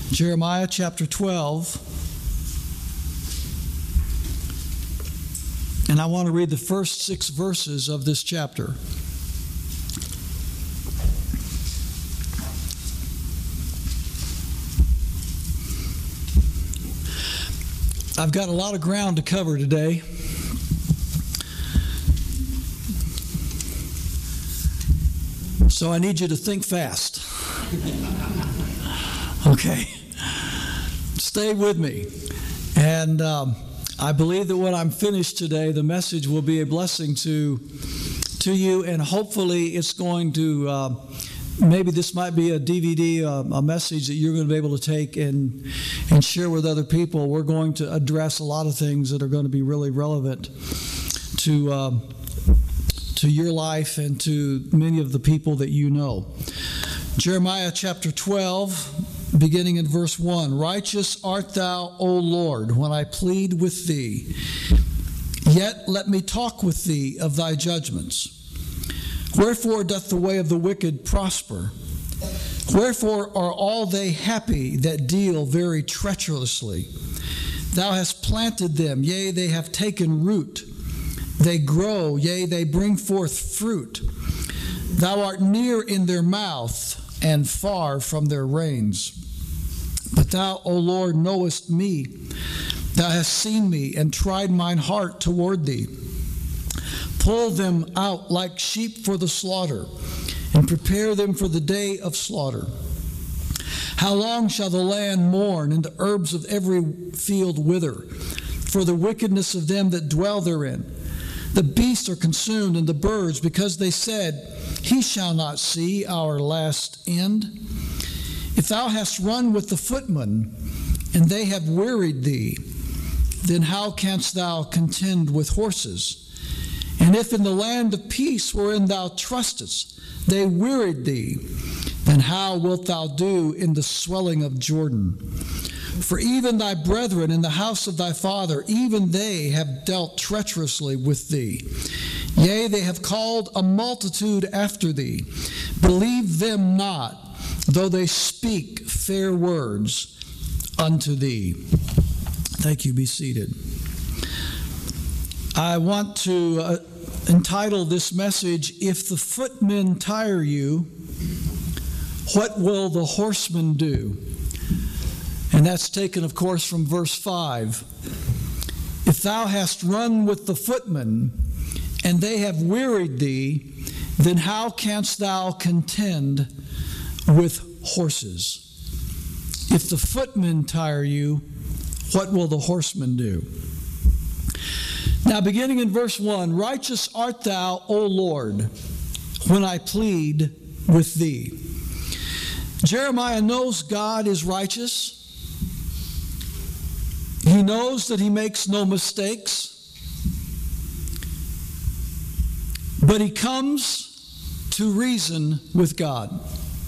Jeremiah chapter 12. And I want to read the first 6 verses of this chapter. I've got a lot of ground to cover today. So I need you to think fast. Okay. Stay with me. And I believe that when I'm finished today, the message will be a blessing to you, and hopefully it's going to, maybe this might be a DVD, a message that you're going to be able to take and share with other people. We're going to address a lot of things that are going to be really relevant to your life and to many of the people that you know. Jeremiah chapter 12, beginning in verse 1. Righteous art thou, O Lord, when I plead with thee. Yet let me talk with thee of thy judgments. Wherefore doth the way of the wicked prosper? Wherefore are all they happy that deal very treacherously? Thou hast planted them, yea, they have taken root. They grow, yea, they bring forth fruit. Thou art near in their mouth, and far from their reins. But thou, O Lord, knowest me. Thou hast seen me, and tried mine heart toward thee. Pull them out like sheep for the slaughter, and prepare them for the day of slaughter. How long shall the land mourn, and the herbs of every field wither, for the wickedness of them that dwell therein? The beasts are consumed, and the birds, because they said, He shall not see our last end. If thou hast run with the footmen, and they have wearied thee, then how canst thou contend with horses? And if in the land of peace wherein thou trustest, they wearied thee, then how wilt thou do in the swelling of Jordan? For even thy brethren in the house of thy father, even they have dealt treacherously with thee. Yea, they have called a multitude after thee. Believe them not, though they speak fair words unto thee. Thank you. Be seated. I want to entitle this message, If the Footmen Tire You, What Will the Horsemen Do? And that's taken, of course, from verse 5. If thou hast run with the footmen, and they have wearied thee, then how canst thou contend with horses? If the footmen tire you, what will the horsemen do? Now, beginning in verse 1, Righteous art thou, O Lord, when I plead with thee. Jeremiah knows God is righteous. He knows that he makes no mistakes. But he comes to reason with God.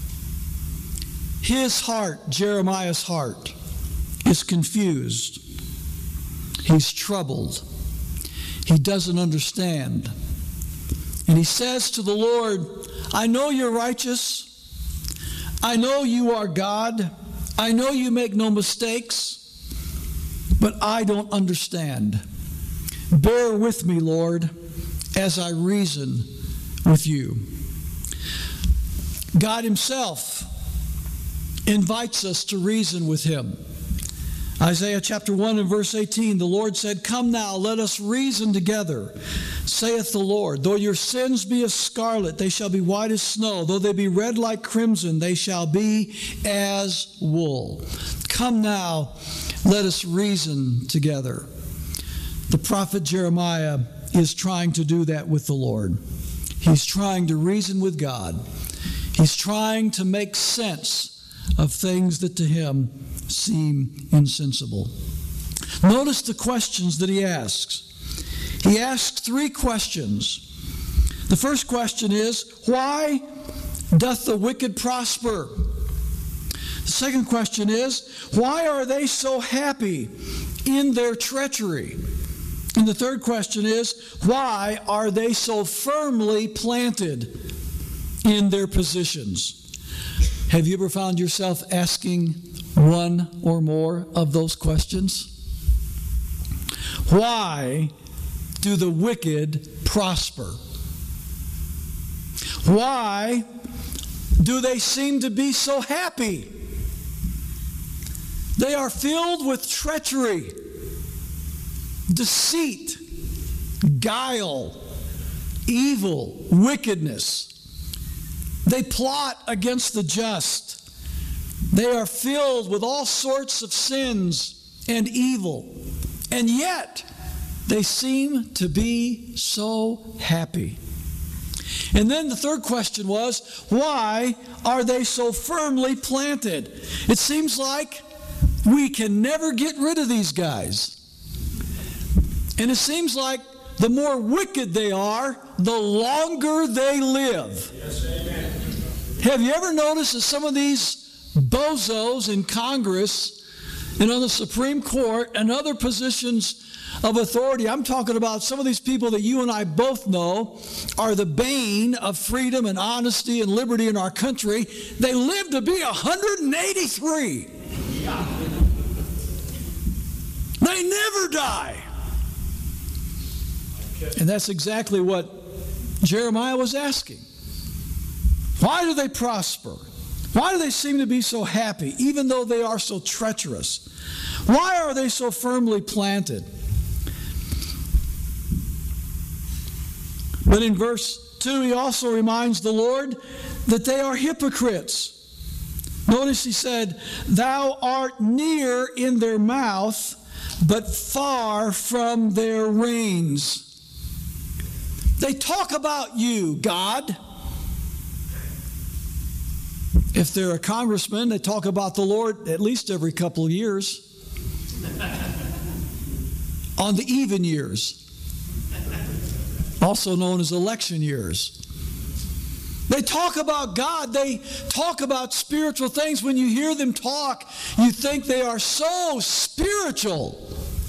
His heart, Jeremiah's heart, is confused. He's troubled. He doesn't understand. And he says to the Lord, I know you're righteous. I know you are God. I know you make no mistakes. But I don't understand. Bear with me, Lord, as I reason with you. God himself invites us to reason with him. Isaiah chapter 1 and verse 18, the Lord said, Come now, let us reason together, saith the Lord. Though your sins be as scarlet, they shall be white as snow. Though they be red like crimson, they shall be as wool. Come now, let us reason together. The prophet Jeremiah is trying to do that with the Lord. He's trying to reason with God. He's trying to make sense of things that to him seem insensible. Notice the questions that he asks. He asks 3 questions. The first question is, why doth the wicked prosper? The second question is, why are they so happy in their treachery? And the third question is, why are they so firmly planted in their positions? Have you ever found yourself asking one or more of those questions? Why do the wicked prosper? Why do they seem to be so happy? They are filled with treachery, deceit, guile, evil, wickedness. They plot against the just. They are filled with all sorts of sins and evil. And yet, they seem to be so happy. And then the third question was, why are they so firmly planted? It seems like we can never get rid of these guys. And it seems like the more wicked they are, the longer they live. Yes, amen. Have you ever noticed that some of these bozos in Congress and on the Supreme Court and other positions of authority, I'm talking about some of these people that you and I both know are the bane of freedom and honesty and liberty in our country, they live to be 183. They never die. And that's exactly what Jeremiah was asking. Why do they prosper? Why do they seem to be so happy, even though they are so treacherous? Why are they so firmly planted? But in verse 2, he also reminds the Lord that they are hypocrites. Notice he said, "Thou art near in their mouth, but far from their reins." They talk about you, God. If they're a congressman, they talk about the Lord at least every couple of years. On the even years, also known as election years. They talk about God. They talk about spiritual things. When you hear them talk, you think they are so spiritual.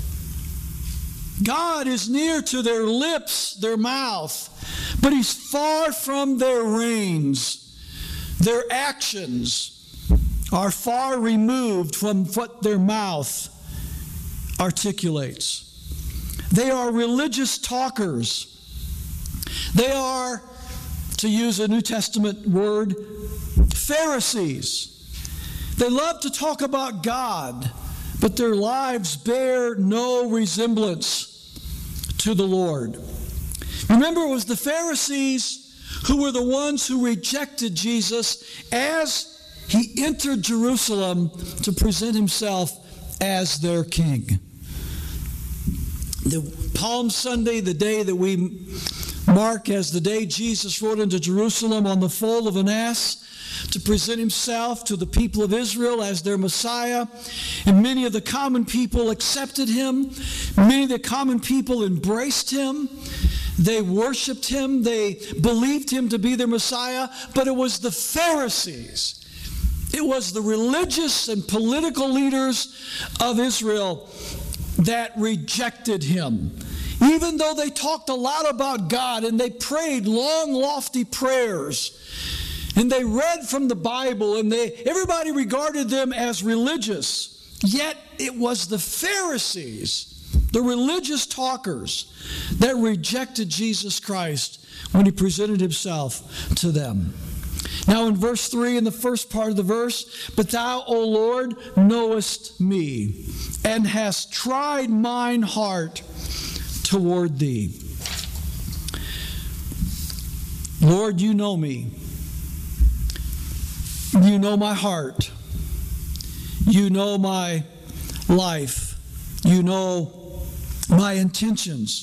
God is near to their lips, their mouth, but He's far from their reins. Their actions are far removed from what their mouth articulates. They are religious talkers. They are, to use a New Testament word, Pharisees. They love to talk about God, but their lives bear no resemblance to the Lord. Remember, it was the Pharisees who were the ones who rejected Jesus as He entered Jerusalem to present Himself as their king. The Palm Sunday, the day that we mark as the day Jesus rode into Jerusalem on the foal of an ass to present Himself to the people of Israel as their Messiah. And many of the common people accepted Him. Many of the common people embraced Him. They worshiped Him. They believed Him to be their Messiah. But it was the Pharisees. It was the religious and political leaders of Israel that rejected Him. Even though they talked a lot about God and they prayed long, lofty prayers, and they read from the Bible, and everybody regarded them as religious, yet it was the Pharisees, the religious talkers, that rejected Jesus Christ when He presented Himself to them. Now in verse 3, in the first part of the verse, "But thou, O Lord, knowest me, and hast tried mine heart toward thee." Lord, you know me. You know my heart. You know my life. You know my intentions.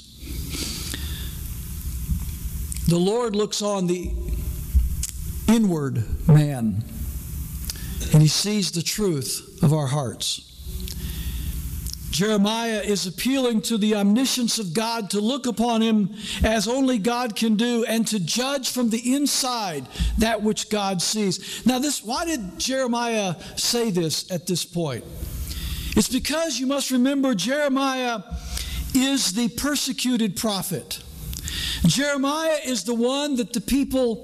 The Lord looks on the inward man, and He sees the truth of our hearts. Jeremiah is appealing to the omniscience of God to look upon him as only God can do and to judge from the inside that which God sees. Now, why did Jeremiah say this at this point? It's because you must remember Jeremiah is the persecuted prophet. Jeremiah is the one that the people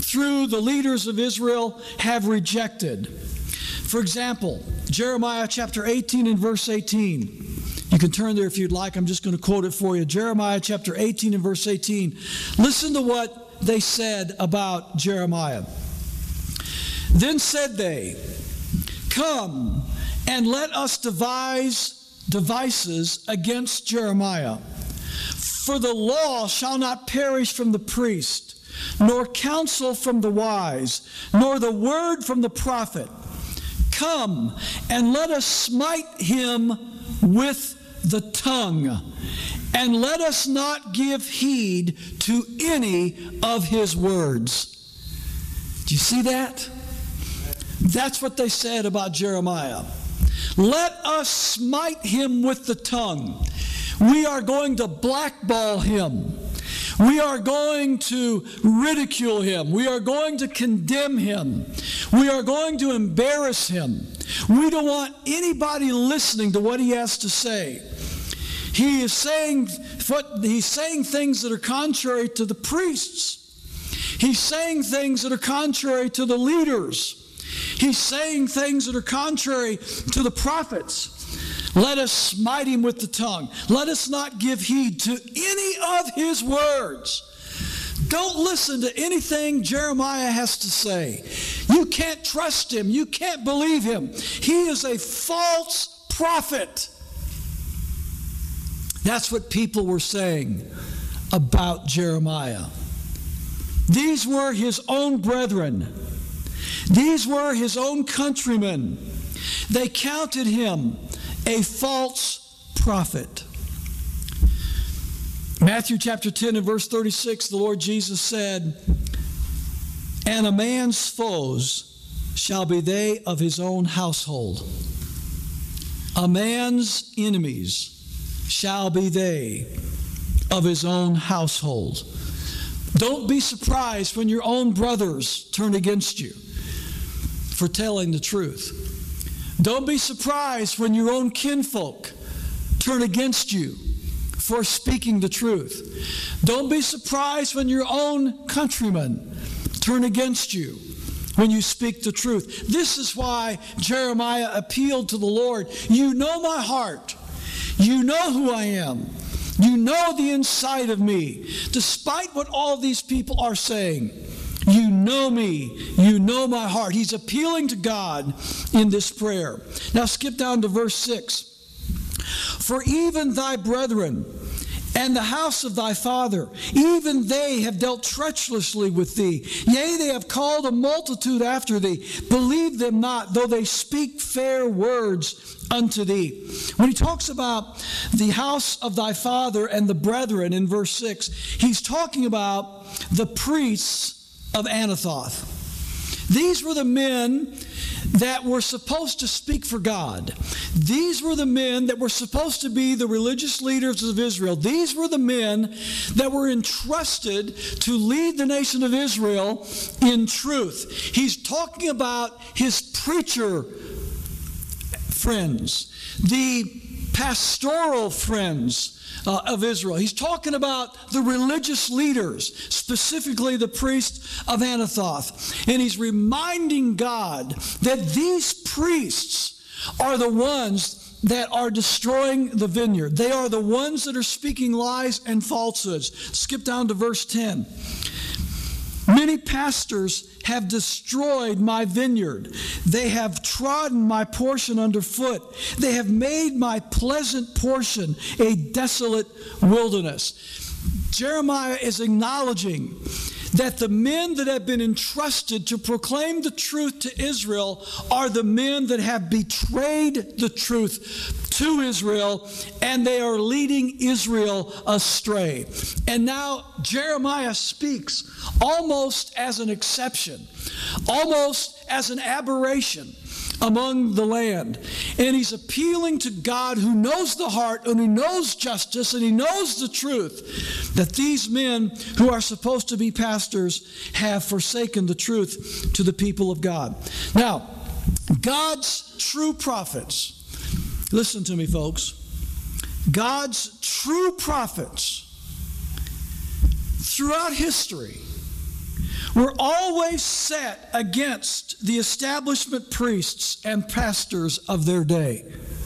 through the leaders of Israel, have rejected. For example, Jeremiah chapter 18 and verse 18. You can turn there if you'd like. I'm just going to quote it for you. Jeremiah chapter 18 and verse 18. Listen to what they said about Jeremiah. Then said they, "Come and let us devise devices against Jeremiah. For the law shall not perish from the priest, nor counsel from the wise, nor the word from the prophet. Come and let us smite him with the tongue, and let us not give heed to any of his words." Do you see that? That's what they said about Jeremiah. Let us smite him with the tongue. We are going to blackball him. We are going to ridicule him. We are going to condemn him. We are going to embarrass him. We don't want anybody listening to what he has to say. He is saying things that are contrary to the priests. He's saying things that are contrary to the leaders. He's saying things that are contrary to the prophets. Let us smite him with the tongue. Let us not give heed to any of his words. Don't listen to anything Jeremiah has to say. You can't trust him. You can't believe him. He is a false prophet. That's what people were saying about Jeremiah. These were his own brethren. These were his own countrymen. They counted him a false prophet. Matthew chapter 10 and verse 36, the Lord Jesus said, "And a man's foes shall be they of his own household. A man's enemies shall be they of his own household." Don't be surprised when your own brothers turn against you for telling the truth. Don't be surprised when your own kinfolk turn against you for speaking the truth. Don't be surprised when your own countrymen turn against you when you speak the truth. This is why Jeremiah appealed to the Lord. You know my heart. You know who I am. You know the inside of me. Despite what all these people are saying, you know me. You know my heart. He's appealing to God in this prayer. Now skip down to verse 6. "For even thy brethren and the house of thy father, even they have dealt treacherously with thee. Yea, they have called a multitude after thee. Believe them not, though they speak fair words unto thee." When he talks about the house of thy father and the brethren in verse 6, he's talking about the priests of Anathoth. These were the men that were supposed to speak for God. These were the men that were supposed to be the religious leaders of Israel. These were the men that were entrusted to lead the nation of Israel in truth. He's talking about his preacher friends, the pastoral friends of Israel. He's talking about the religious leaders, specifically the priests of Anathoth. And he's reminding God that these priests are the ones that are destroying the vineyard. They are the ones that are speaking lies and falsehoods. Skip down to verse 10. "Many pastors have destroyed my vineyard. They have trodden my portion underfoot. They have made my pleasant portion a desolate wilderness." Jeremiah is acknowledging that the men that have been entrusted to proclaim the truth to Israel are the men that have betrayed the truth to Israel, and they are leading Israel astray. And now Jeremiah speaks almost as an exception, almost as an aberration among the land. And he's appealing to God, who knows the heart and who knows justice and he knows the truth, that these men who are supposed to be pastors have forsaken the truth to the people of God. Now, God's true prophets, listen to me, folks. God's true prophets throughout history were always set against the establishment priests and pastors of their day.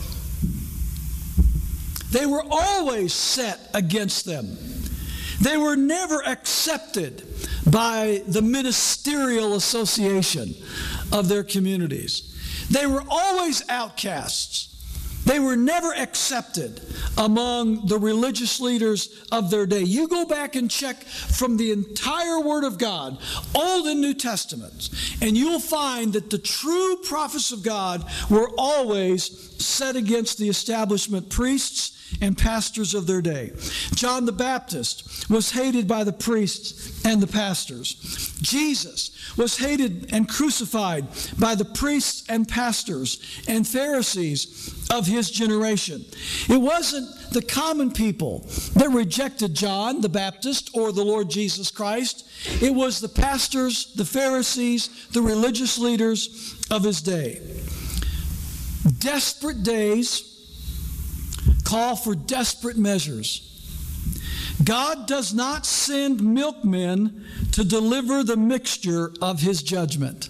They were always set against them. They were never accepted by the ministerial association of their communities. They were always outcasts. They were never accepted among the religious leaders of their day. You go back and check from the entire Word of God, Old and New Testaments, and you'll find that the true prophets of God were always set against the establishment priests and pastors of their day. John the Baptist was hated by the priests and the pastors. Jesus was hated and crucified by the priests and pastors and Pharisees of his generation. It wasn't the common people that rejected John the Baptist or the Lord Jesus Christ. It was the pastors, the Pharisees, the religious leaders of his day. Desperate days call for desperate measures. God does not send milkmen to deliver the mixture of his judgment.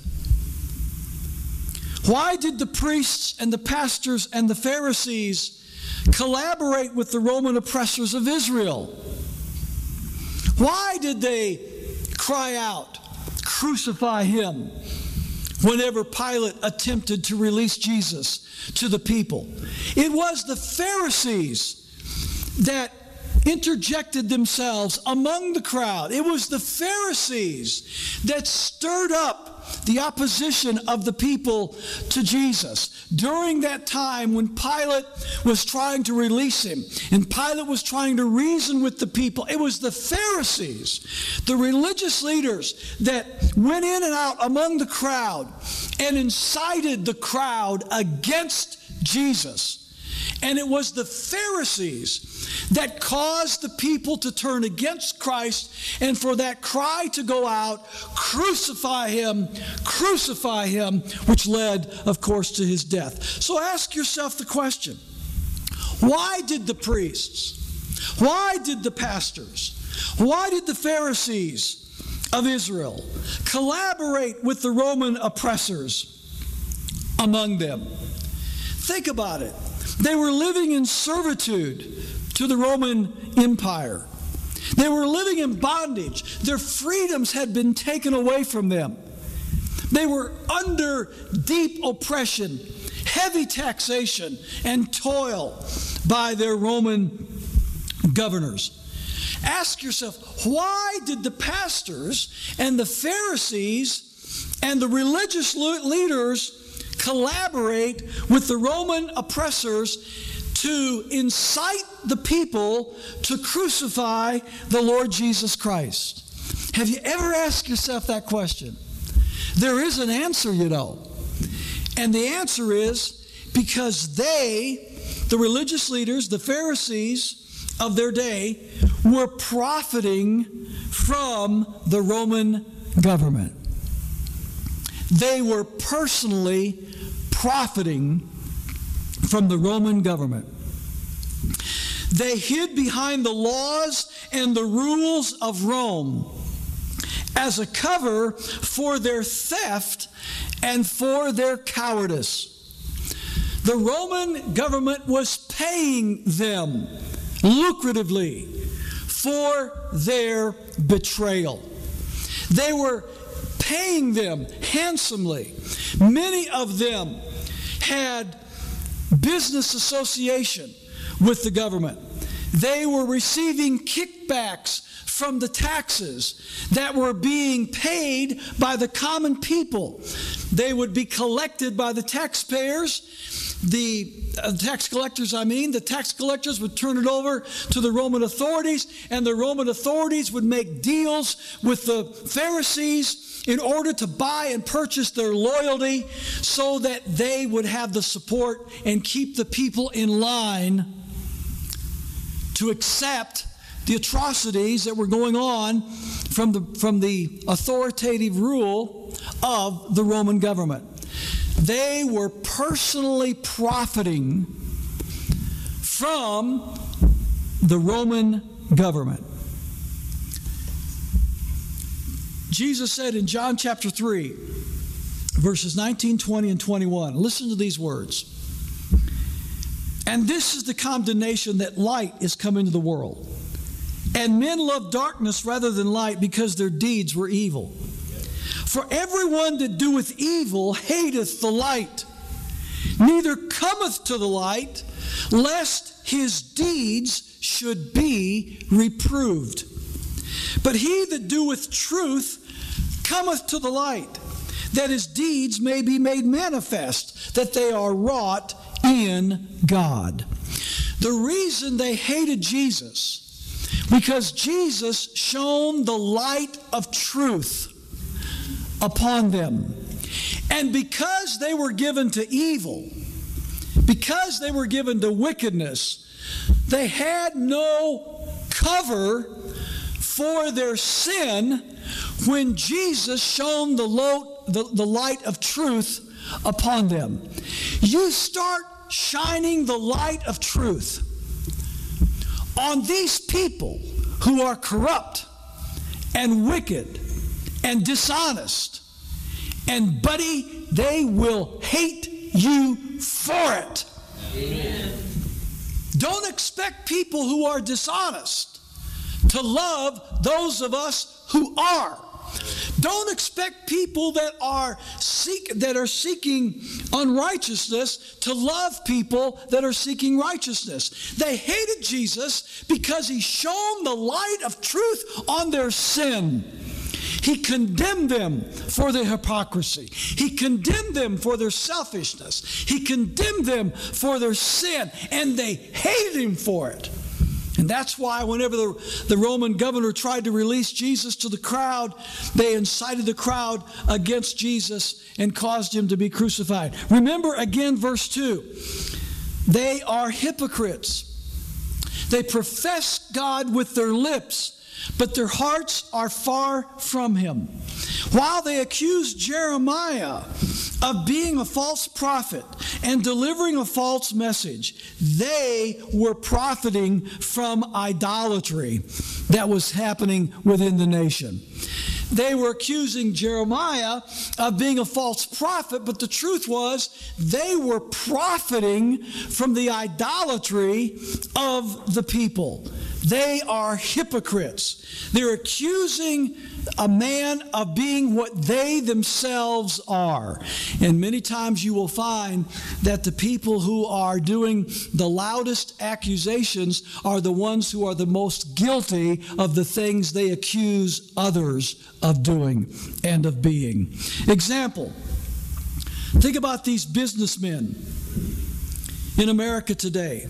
Why did the priests and the pastors and the Pharisees collaborate with the Roman oppressors of Israel? Why did they cry out, "Crucify him," whenever Pilate attempted to release Jesus to the people? It was the Pharisees that interjected themselves among the crowd. It was the Pharisees that stirred up the opposition of the people to Jesus. During that time when Pilate was trying to release him and Pilate was trying to reason with the people, it was the Pharisees, the religious leaders, that went in and out among the crowd and incited the crowd against Jesus. And it was the Pharisees that caused the people to turn against Christ and for that cry to go out, crucify him, which led, of course, to his death. So ask yourself the question, why did the priests, why did the pastors, why did the Pharisees of Israel collaborate with the Roman oppressors among them? Think about it. They were living in servitude to the Roman Empire. They were living in bondage. Their freedoms had been taken away from them. They were under deep oppression, heavy taxation, and toil by their Roman governors. Ask yourself, why did the pastors and the Pharisees and the religious leaders collaborate with the Roman oppressors to incite the people to crucify the Lord Jesus Christ? Have you ever asked yourself that question? There is an answer, you know. And the answer is because they, the religious leaders, the Pharisees of their day, were profiting from the Roman government. They were personally profiting from the Roman government. They hid behind the laws and the rules of Rome as a cover for their theft and for their cowardice. The Roman government was paying them lucratively for their betrayal. They were paying them handsomely. Many of them had business association with the government. They were receiving kickbacks from the taxes that were being paid by the common people. They would be collected by the taxpayers. The tax collectors would turn it over to the Roman authorities, and the Roman authorities would make deals with the Pharisees in order to buy and purchase their loyalty so that they would have the support and keep the people in line to accept the atrocities that were going on from the authoritative rule of the Roman government. They were personally profiting from the Roman government. Jesus said in John chapter 3, verses 19, 20, and 21, listen to these words. And this is the condemnation, that light is come into the world. And men love darkness rather than light, because their deeds were evil. For everyone that doeth evil hateth the light, neither cometh to the light, lest his deeds should be reproved. But he that doeth truth cometh to the light, that his deeds may be made manifest, that they are wrought in God. The reason they hated Jesus, because Jesus shone the light of truth upon them. And because they were given to evil, because they were given to wickedness, they had no cover for their sin when Jesus shone the light of truth upon them. You start shining the light of truth on these people who are corrupt and wicked and dishonest, and buddy, they will hate you for it. Amen. Don't expect people who are dishonest to love those of us who are. Don't expect people that are seeking unrighteousness to love people that are seeking righteousness. They hated Jesus because he shone the light of truth on their sin. He condemned them for their hypocrisy. He condemned them for their selfishness. He condemned them for their sin, and they hated him for it. And that's why whenever the Roman governor tried to release Jesus to the crowd, they incited the crowd against Jesus and caused him to be crucified. Remember again verse 2. They are hypocrites. They profess God with their lips, but their hearts are far from him. While they accused Jeremiah of being a false prophet and delivering a false message, they were profiting from idolatry that was happening within the nation. They were accusing Jeremiah of being a false prophet, but the truth was they were profiting from the idolatry of the people. They are hypocrites. They're accusing a man of being what they themselves are. And many times you will find that the people who are doing the loudest accusations are the ones who are the most guilty of the things they accuse others of doing and of being. Example, think about these businessmen in America today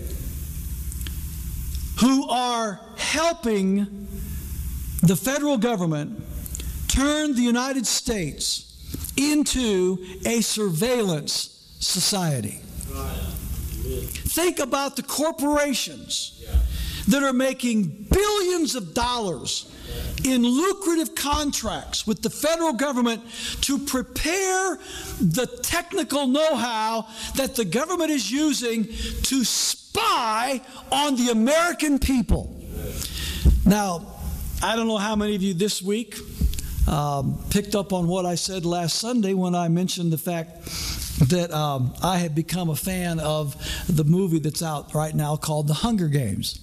who are helping the federal government turn the United States into a surveillance society. Think about the corporations that are making billions of dollars in lucrative contracts with the federal government to prepare the technical know-how that the government is using to spy on the American people. Now, I don't know how many of you this week picked up on what I said last Sunday when I mentioned the fact that I had become a fan of the movie that's out right now called The Hunger Games.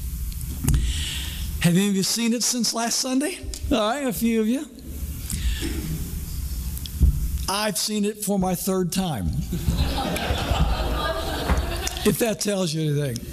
Have any of you seen it since last Sunday? All right, a few of you. I've seen it for my third time. If that tells you anything.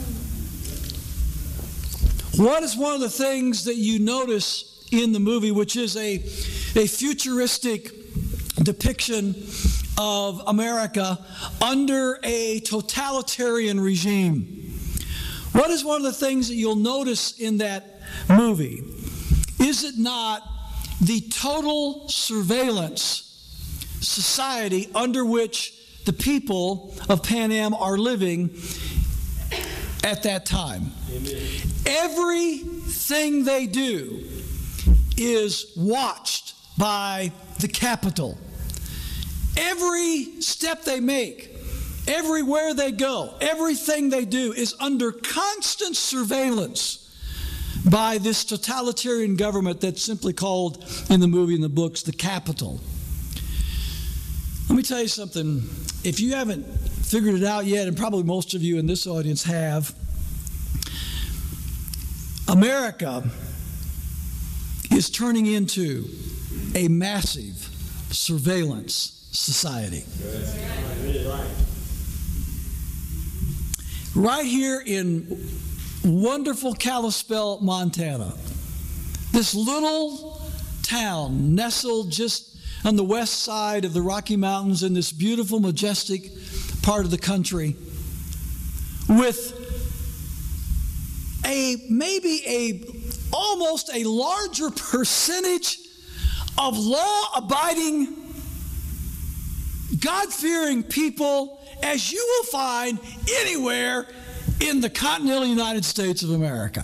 What is one of the things that you notice in the movie, which is a futuristic depiction of America under a totalitarian regime? What is one of the things that you'll notice in that movie? Is it not the total surveillance society under which the people of Pan Am are living at that time? Amen. Everything they do is watched by the Capitol. Every step they make, everywhere they go, everything they do is under constant surveillance by this totalitarian government that's simply called in the movie and the books the Capitol. Let me tell you something. If you haven't figured it out yet, and probably most of you in this audience have, America is turning into a massive surveillance society. Right here in wonderful Kalispell, Montana, this little town nestled just on the west side of the Rocky Mountains in this beautiful, majestic part of the country, with almost a larger percentage of law-abiding, God-fearing people as you will find anywhere in the continental United States of America.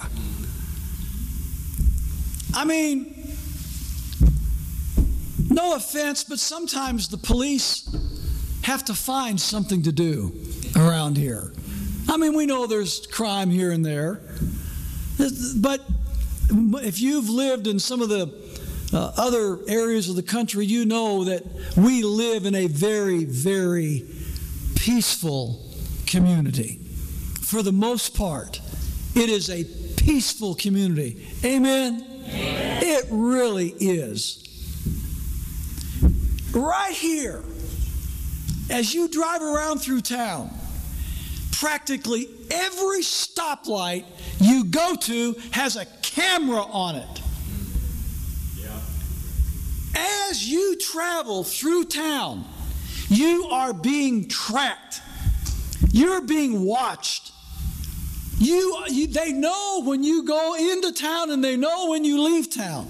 I mean, no offense, but sometimes the police have to find something to do around here. I mean, we know there's crime here and there, but if you've lived in some of the other areas of the country, you know that we live in a very, very peaceful community. For the most part, it is a peaceful community. Amen? Amen. It really is. Right here, as you drive around through town, practically every stoplight you go to has a camera on it. Yeah. As you travel through town, you are being tracked. You're being watched. They know when you go into town and they know when you leave town.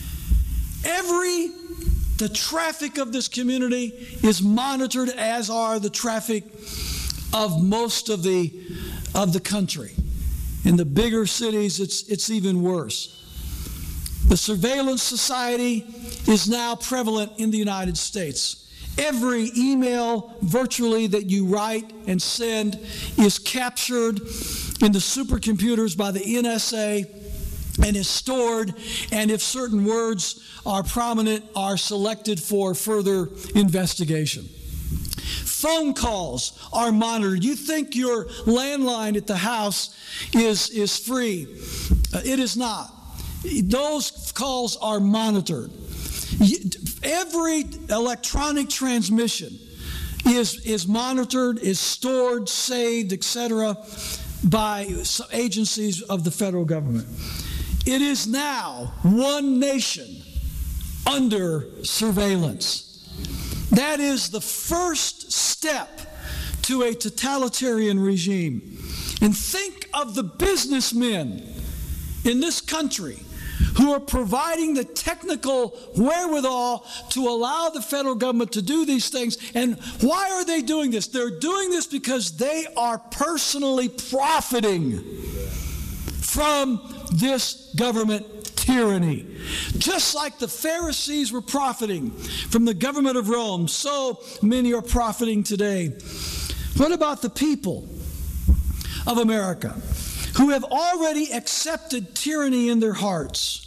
The traffic of this community is monitored, as are the traffic of most of the country. In the bigger cities, it's even worse. The surveillance society is now prevalent in the United States. Every email virtually that you write and send is captured in the supercomputers by the NSA and is stored, and if certain words are prominent, are selected for further investigation. Phone calls are monitored. You think your landline at the house is free. It is not. Those calls are monitored. Every electronic transmission is monitored, is stored, saved, etc., by agencies of the federal government. It is now one nation under surveillance. That is the first step to a totalitarian regime. And think of the businessmen in this country who are providing the technical wherewithal to allow the federal government to do these things. And why are they doing this? They're doing this because they are personally profiting from this government tyranny. Just like the Pharisees were profiting from the government of Rome, so many are profiting today. What about the people of America who have already accepted tyranny in their hearts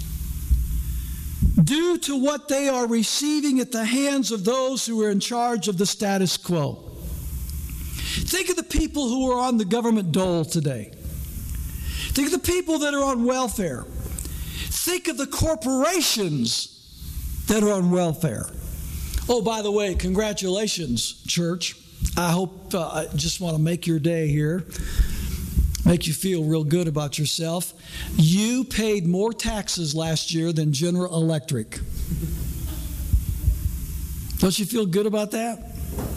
due to what they are receiving at the hands of those who are in charge of the status quo? Think of the people who are on the government dole today. Think of the people that are on welfare. Think of the corporations that are on welfare. Oh, by the way, congratulations, church. I hope, I just want to make your day here, make you feel real good about yourself. You paid more taxes last year than General Electric. Don't you feel good about that?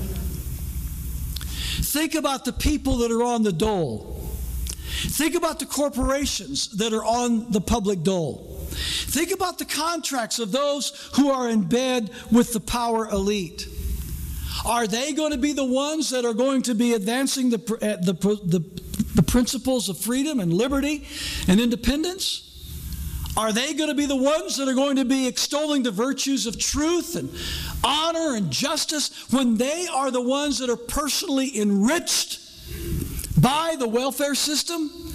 Think about the people that are on the dole. Think about the corporations that are on the public dole. Think about the contracts of those who are in bed with the power elite. Are they going to be the ones that are going to be advancing the principles of freedom and liberty and independence? Are they going to be the ones that are going to be extolling the virtues of truth and honor and justice when they are the ones that are personally enriched by the welfare system?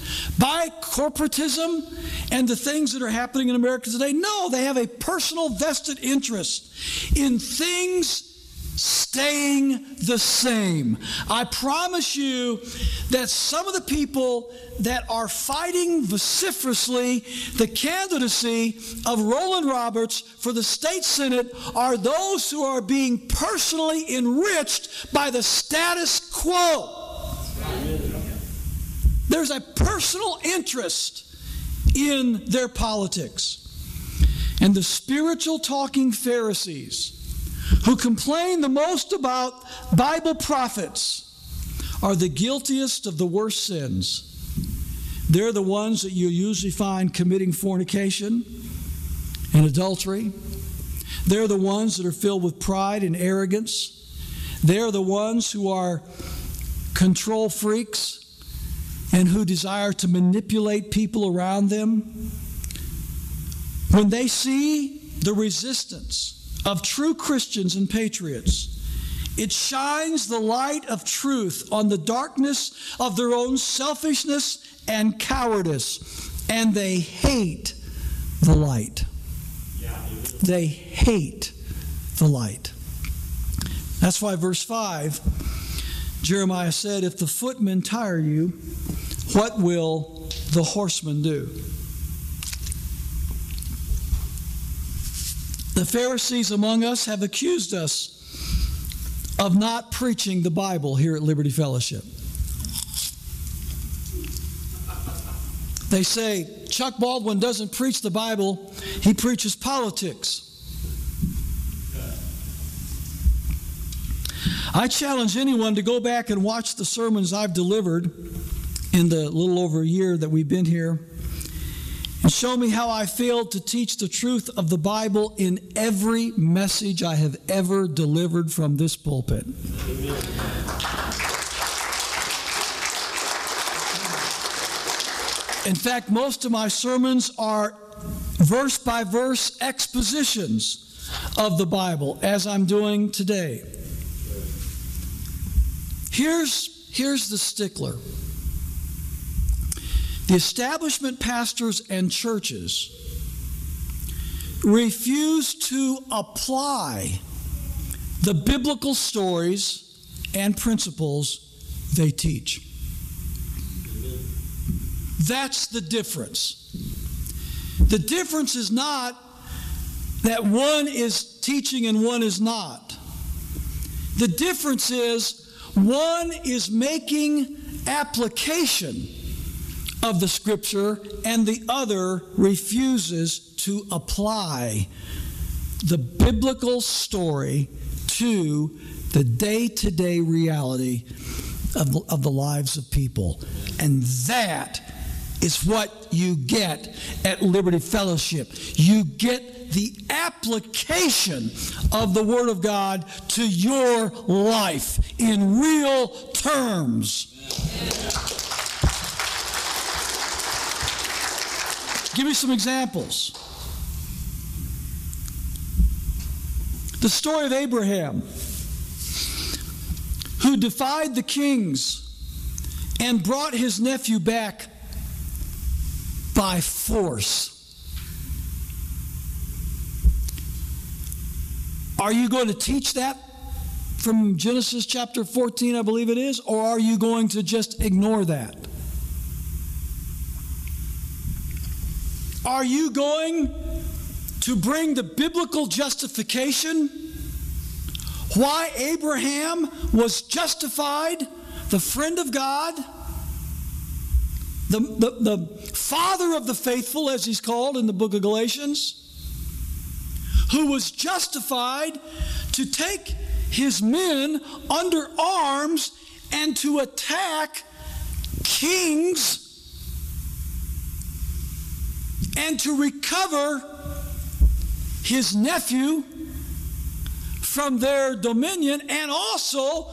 by corporatism and the things that are happening in America today. No, they have a personal vested interest in things staying the same. I promise you that some of the people that are fighting vociferously the candidacy of Roland Roberts for the state senate are those who are being personally enriched by the status quo. There's a personal interest in their politics. And the spiritual talking Pharisees who complain the most about Bible prophets are the guiltiest of the worst sins. They're the ones that you usually find committing fornication and adultery. They're the ones that are filled with pride and arrogance. They're the ones who are control freaks and who desire to manipulate people around them. When they see the resistance of true Christians and patriots, it shines the light of truth on the darkness of their own selfishness and cowardice, and they hate the light. They hate the light. That's why verse 5, Jeremiah said, if the footmen tire you, what will the horsemen do? The Pharisees among us have accused us of not preaching the Bible here at Liberty Fellowship. They say Chuck Baldwin doesn't preach the Bible, he preaches politics. I challenge anyone to go back and watch the sermons I've delivered in the little over a year that we've been here and show me how I failed to teach the truth of the Bible in every message I have ever delivered from this pulpit. In fact, most of my sermons are verse-by-verse expositions of the Bible, as I'm doing today. Here's the stickler. The establishment pastors and churches refuse to apply the biblical stories and principles they teach. That's the difference. The difference is not that one is teaching and one is not. The difference is one is making application of the Scripture and the other refuses to apply the biblical story to the day-to-day reality of the lives of people. And that is what you get at Liberty Fellowship. You get the application of the Word of God to your life in real terms. Give me some examples. The story of Abraham, who defied the kings and brought his nephew back by force. Are you going to teach that from Genesis chapter 14, I believe it is, or are you going to just ignore that? Are you going to bring the biblical justification why Abraham was justified, the friend of God, the father of the faithful, as he's called in the book of Galatians, who was justified to take his men under arms and to attack kings and to recover his nephew from their dominion, and also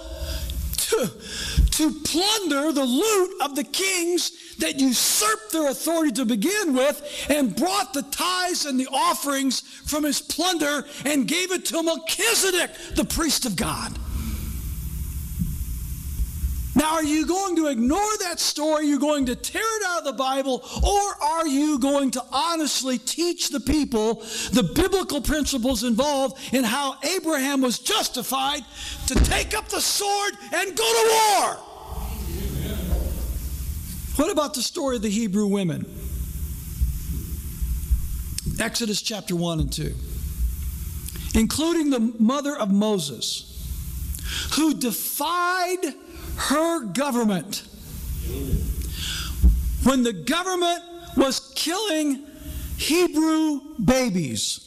to plunder the loot of the kings that usurped their authority to begin with and brought the tithes and the offerings from his plunder and gave it to Melchizedek, the priest of God. Now, are you going to ignore that story? Are you going to tear it out of the Bible? Or are you going to honestly teach the people the biblical principles involved in how Abraham was justified to take up the sword and go to war? What about the story of the Hebrew women? Exodus chapter 1 and 2. Including the mother of Moses, who defied her government when the government was killing Hebrew babies.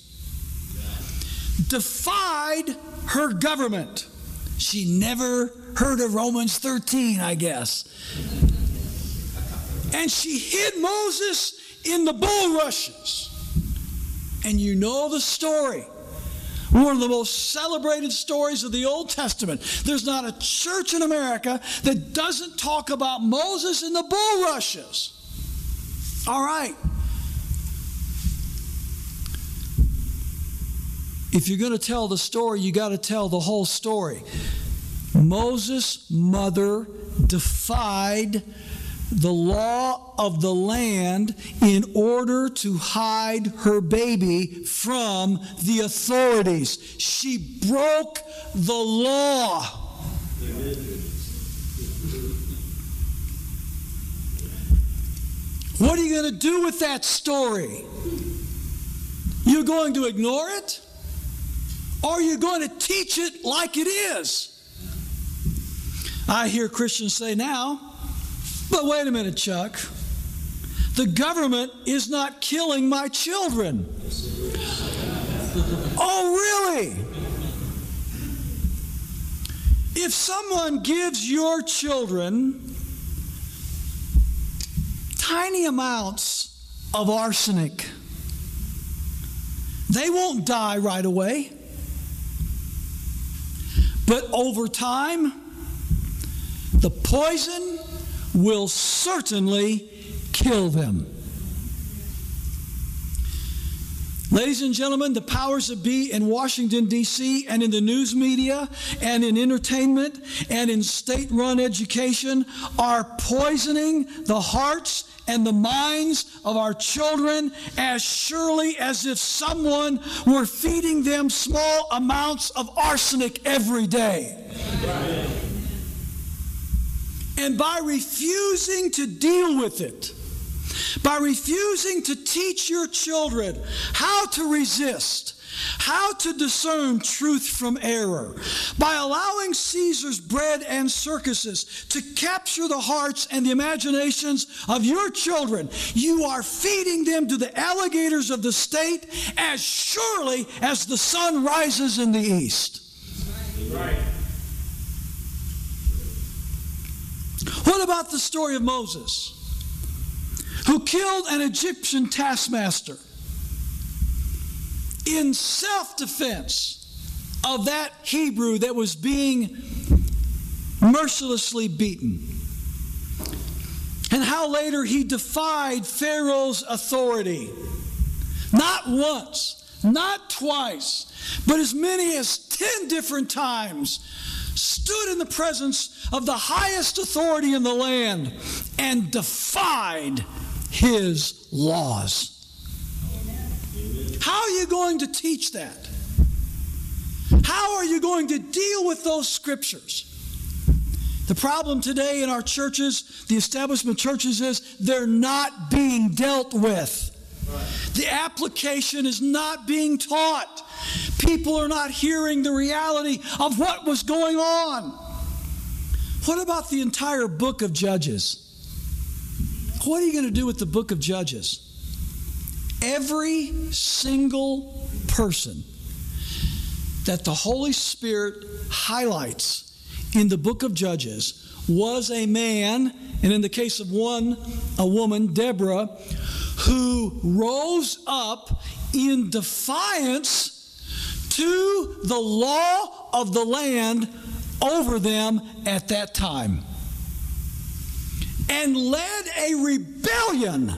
Defied her government. She never heard of Romans 13, I guess. And she hid Moses in the bulrushes. And you know the story. One of the most celebrated stories of the Old Testament. There's not a church in America that doesn't talk about Moses in the bulrushes. All right. If you're going to tell the story, you got to tell the whole story. Moses' mother defied the law of the land in order to hide her baby from the authorities. She broke the law. What are you going to do with that story? You're going to ignore it? Or are you going to teach it like it is? I hear Christians say now, but wait a minute, Chuck. The government is not killing my children. Oh, really? If someone gives your children tiny amounts of arsenic, they won't die right away. But over time, the poison will certainly kill them. Ladies and gentlemen, the powers that be in Washington, D.C., and in the news media, and in entertainment, and in state-run education are poisoning the hearts and the minds of our children as surely as if someone were feeding them small amounts of arsenic every day. Right. And by refusing to deal with it, by refusing to teach your children how to resist, how to discern truth from error, by allowing Caesar's bread and circuses to capture the hearts and the imaginations of your children, you are feeding them to the alligators of the state as surely as the sun rises in the east. Right. What about the story of Moses, who killed an Egyptian taskmaster in self-defense of that Hebrew that was being mercilessly beaten? And how later he defied Pharaoh's authority. Not once, not twice, but as many as 10 different times stood in the presence of the highest authority in the land and defied his laws. Amen. How are you going to teach that? How are you going to deal with those scriptures? The problem today in our churches, the establishment churches, is they're not being dealt with. Right. The application is not being taught. People are not hearing the reality of what was going on. What about the entire book of Judges? What are you going to do with the book of Judges? Every single person that the Holy Spirit highlights in the book of Judges was a man, and in the case of one, a woman, Deborah, who rose up in defiance to the law of the land over them at that time, and led a rebellion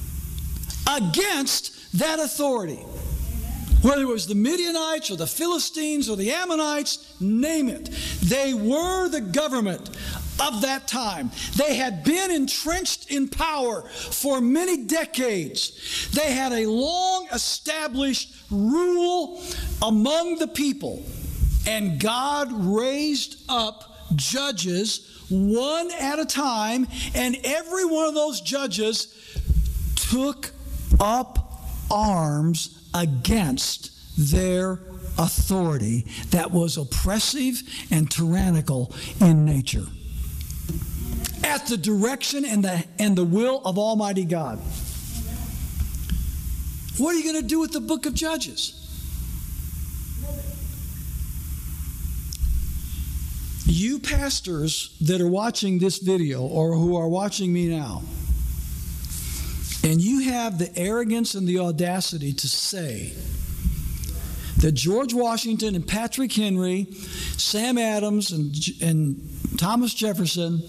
against that authority. Whether it was the Midianites or the Philistines or the Ammonites, name it. They were the government of that time. They had been entrenched in power for many decades. They had a long established rule among the people. And God raised up judges one at a time, and every one of those judges took up arms against their authority that was oppressive and tyrannical in nature, at the direction and the will of Almighty God. What are you going to do with the book of Judges? You pastors that are watching this video or who are watching me now, and you have the arrogance and the audacity to say that George Washington and Patrick Henry, Sam Adams and Thomas Jefferson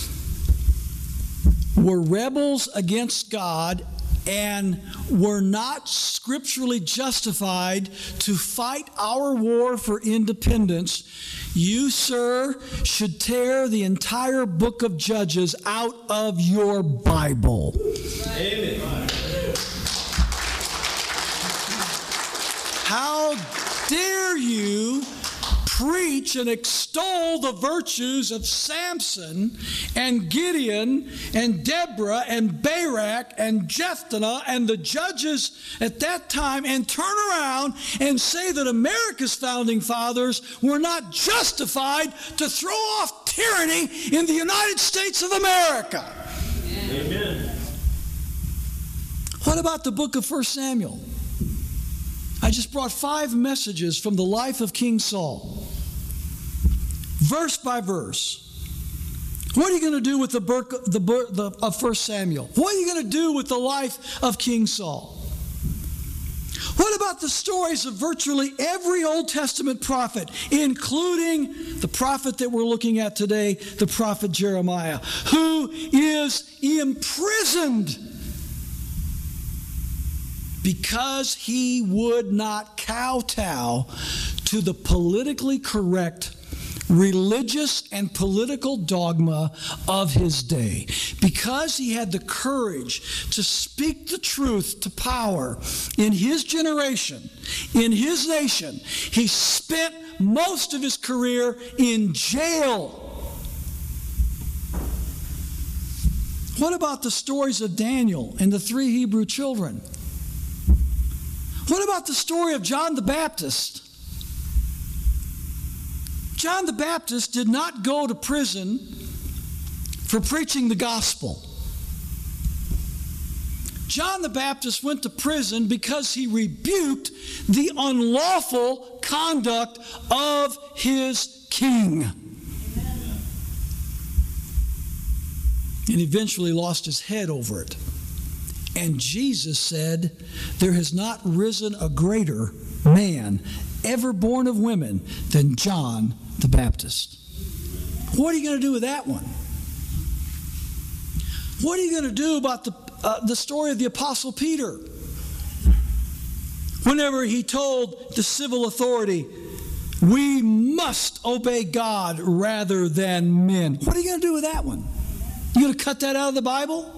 were rebels against God and were not scripturally justified to fight our war for independence, you, sir, should tear the entire book of Judges out of your Bible. Amen. How dare you preach and extol the virtues of Samson and Gideon and Deborah and Barak and Jephthah and the judges at that time, and turn around and say that America's founding fathers were not justified to throw off tyranny in the United States of America. Amen. What about the book of 1 Samuel? I just brought 5 messages from the life of King Saul, verse by verse. What are you going to do with the book of 1 Samuel? What are you going to do with the life of King Saul? What about the stories of virtually every Old Testament prophet, including the prophet that we're looking at today, the prophet Jeremiah, who is imprisoned because he would not kowtow to the politically correct religious and political dogma of his day. Because he had the courage to speak the truth to power in his generation, in his nation, he spent most of his career in jail. What about the stories of Daniel and the 3 Hebrew children? What about the story of John the Baptist? John the Baptist did not go to prison for preaching the gospel. John the Baptist went to prison because he rebuked the unlawful conduct of his king. And eventually lost his head over it. And Jesus said, there has not risen a greater man ever born of women than John the Baptist. What are you going to do with that one? What are you going to do about the story of the Apostle Peter? Whenever he told the civil authority, we must obey God rather than men. What are you going to do with that one? You going to cut that out of the Bible?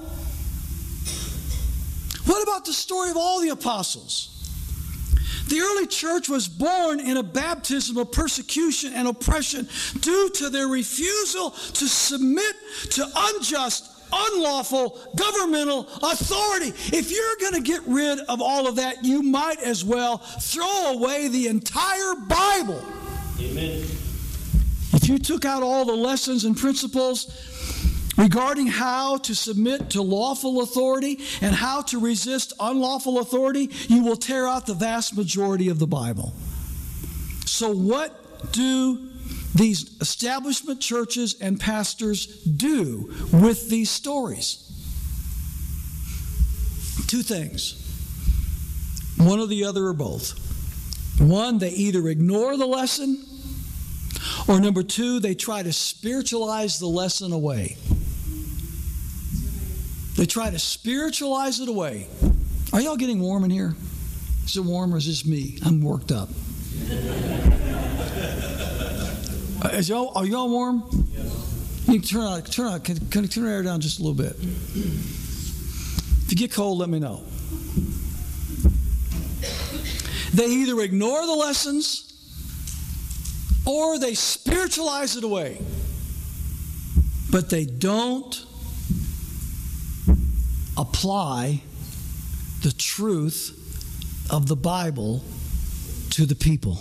What about the story of all the apostles? The early church was born in a baptism of persecution and oppression due to their refusal to submit to unjust, unlawful governmental authority. If you're going to get rid of all of that, you might as well throw away the entire Bible. Amen. If you took out all the lessons and principles regarding how to submit to lawful authority and how to resist unlawful authority, you will tear out the vast majority of the Bible. So what do these establishment churches and pastors do with these stories? 2 things. One or the other or both. One, they either ignore the lesson, or number 2, they try to spiritualize the lesson away. They try to spiritualize it away. Are y'all getting warm in here? Is it warm or is it just me? I'm worked up. Are y'all warm? Yes. You can can you turn the air down just a little bit? If you get cold, let me know. They either ignore the lessons or they spiritualize it away. But they don't apply the truth of the Bible to the people.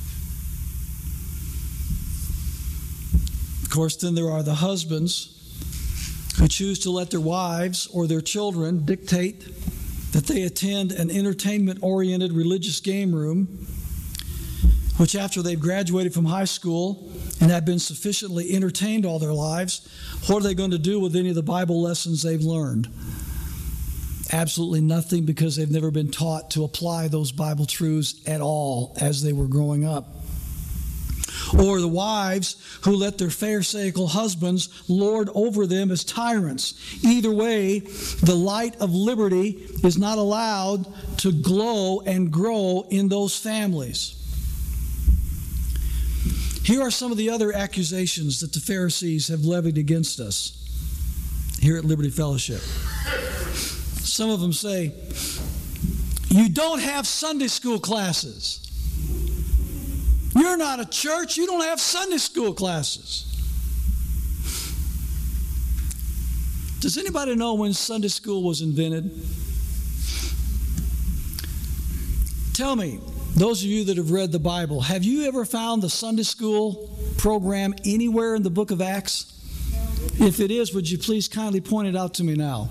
Of course, then there are the husbands who choose to let their wives or their children dictate that they attend an entertainment-oriented religious game room, which after they've graduated from high school and have been sufficiently entertained all their lives, what are they going to do with any of the Bible lessons they've learned? Absolutely nothing, because they've never been taught to apply those Bible truths at all as they were growing up. Or the wives who let their pharisaical husbands lord over them as tyrants. Either way, the light of liberty is not allowed to glow and grow in those families. Here are some of the other accusations that the Pharisees have levied against us here at Liberty Fellowship. Some of them say, you don't have Sunday school classes. You're not a church. You don't have Sunday school classes. Does anybody know when Sunday school was invented? Tell me, those of you that have read the Bible, have you ever found the Sunday school program anywhere in the book of Acts? If it is, would you please kindly point it out to me now?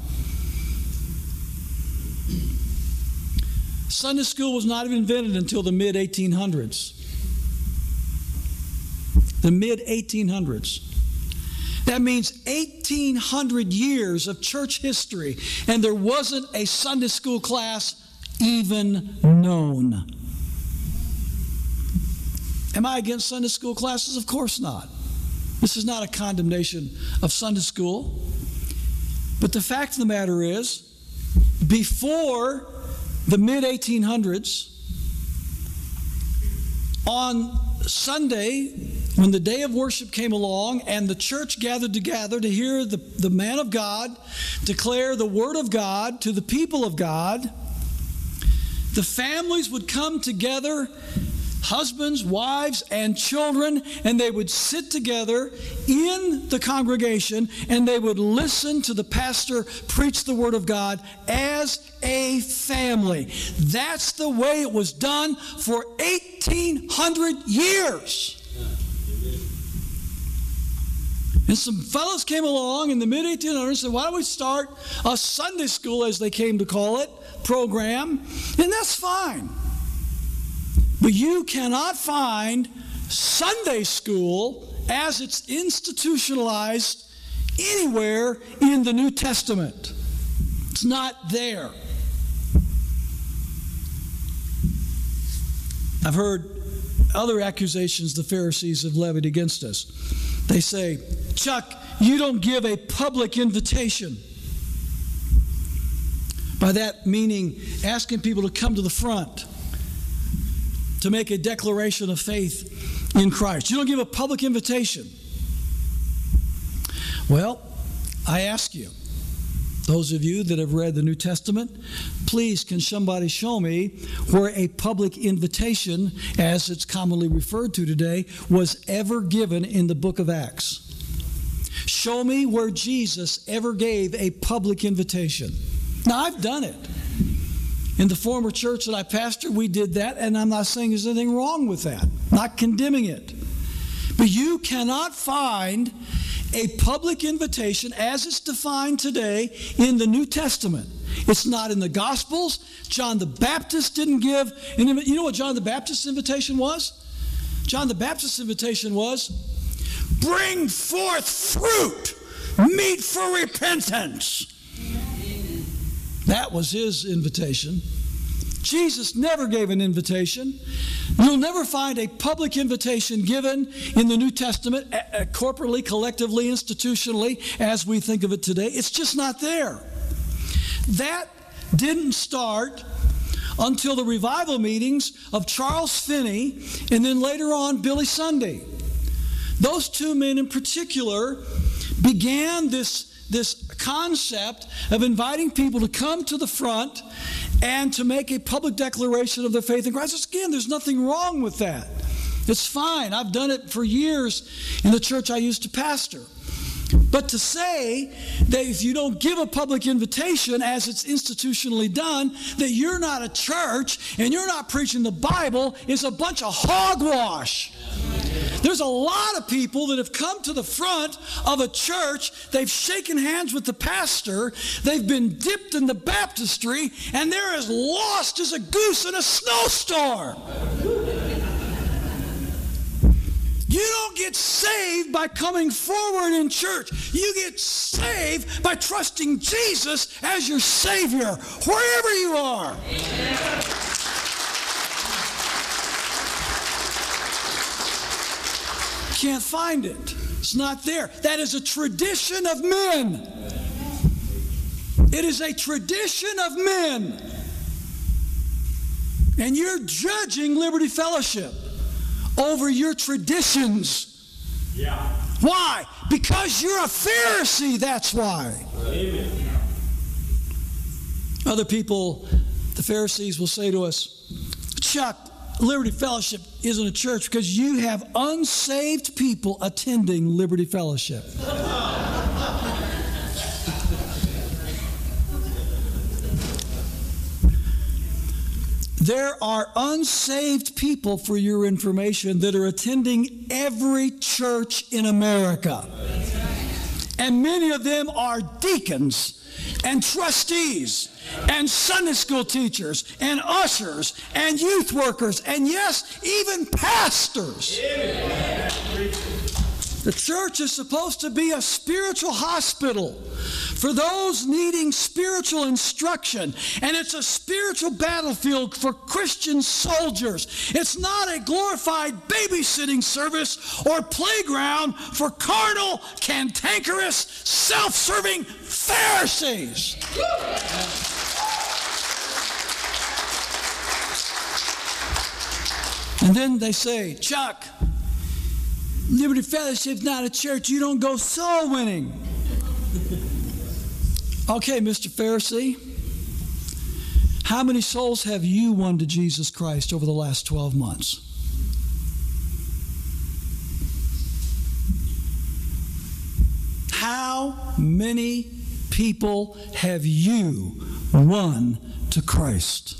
Sunday school was not even invented until the mid-1800s. The mid-1800s. That means 1,800 years of church history, and there wasn't a Sunday school class even known. Am I against Sunday school classes? Of course not. This is not a condemnation of Sunday school. But the fact of the matter is, before the mid-1800s, on Sunday, when the day of worship came along and the church gathered together to hear the man of God declare the word of God to the people of God, the families would come together, husbands, wives, and children, and they would sit together in the congregation and they would listen to the pastor preach the word of God as a family. That's the way it was done for 1,800 years. And some fellows came along in the mid-1800s and said, why don't we start a Sunday school, as they came to call it, program? And that's fine. But you cannot find Sunday school as it's institutionalized anywhere in the New Testament. It's not there. I've heard other accusations the Pharisees have levied against us. They say, Chuck, you don't give a public invitation. By that meaning asking people to come to the front to make a declaration of faith in Christ. You don't give a public invitation. Well, I ask you, those of you that have read the New Testament, please can somebody show me where a public invitation, as it's commonly referred to today, was ever given in the book of Acts? Show me where Jesus ever gave a public invitation. Now, I've done it. In the former church that I pastored, we did that, and I'm not saying there's anything wrong with that. Not condemning it. But you cannot find a public invitation as it's defined today in the New Testament. It's not in the Gospels. John the Baptist didn't give. You know what John the Baptist's invitation was? John the Baptist's invitation was, bring forth fruit, meet for repentance. That was his invitation. Jesus never gave an invitation. You'll never find a public invitation given in the New Testament, corporately, collectively, institutionally, as we think of it today. It's just not there. That didn't start until the revival meetings of Charles Finney and then later on Billy Sunday. Those two men in particular began this concept of inviting people to come to the front and to make a public declaration of their faith in Christ. Again, there's nothing wrong with that. It's fine. I've done it for years in the church I used to pastor. But to say that if you don't give a public invitation as it's institutionally done, that you're not a church and you're not preaching the Bible is a bunch of hogwash. There's a lot of people that have come to the front of a church, they've shaken hands with the pastor, they've been dipped in the baptistry, and they're as lost as a goose in a snowstorm. You don't get saved by coming forward in church. You get saved by trusting Jesus as your Savior, wherever you are. Can't find it. It's not there. That is a tradition of men. It is a tradition of men. And you're judging Liberty Fellowship over your traditions. Yeah. Why? Because you're a Pharisee, that's why. Amen. Other people, the Pharisees, will say to us, Chuck, Liberty Fellowship isn't a church because you have unsaved people attending Liberty Fellowship. There are unsaved people, for your information, that are attending every church in America. And many of them are deacons and trustees and Sunday school teachers and ushers and youth workers and, yes, even pastors. The church is supposed to be a spiritual hospital for those needing spiritual instruction, and it's a spiritual battlefield for Christian soldiers. It's not a glorified babysitting service or playground for carnal, cantankerous, self-serving Pharisees. And then they say, Chuck, Liberty Fellowship's not a church. You don't go soul winning. Okay, Mr. Pharisee, how many souls have you won to Jesus Christ over the last 12 months? How many people have you won to Christ?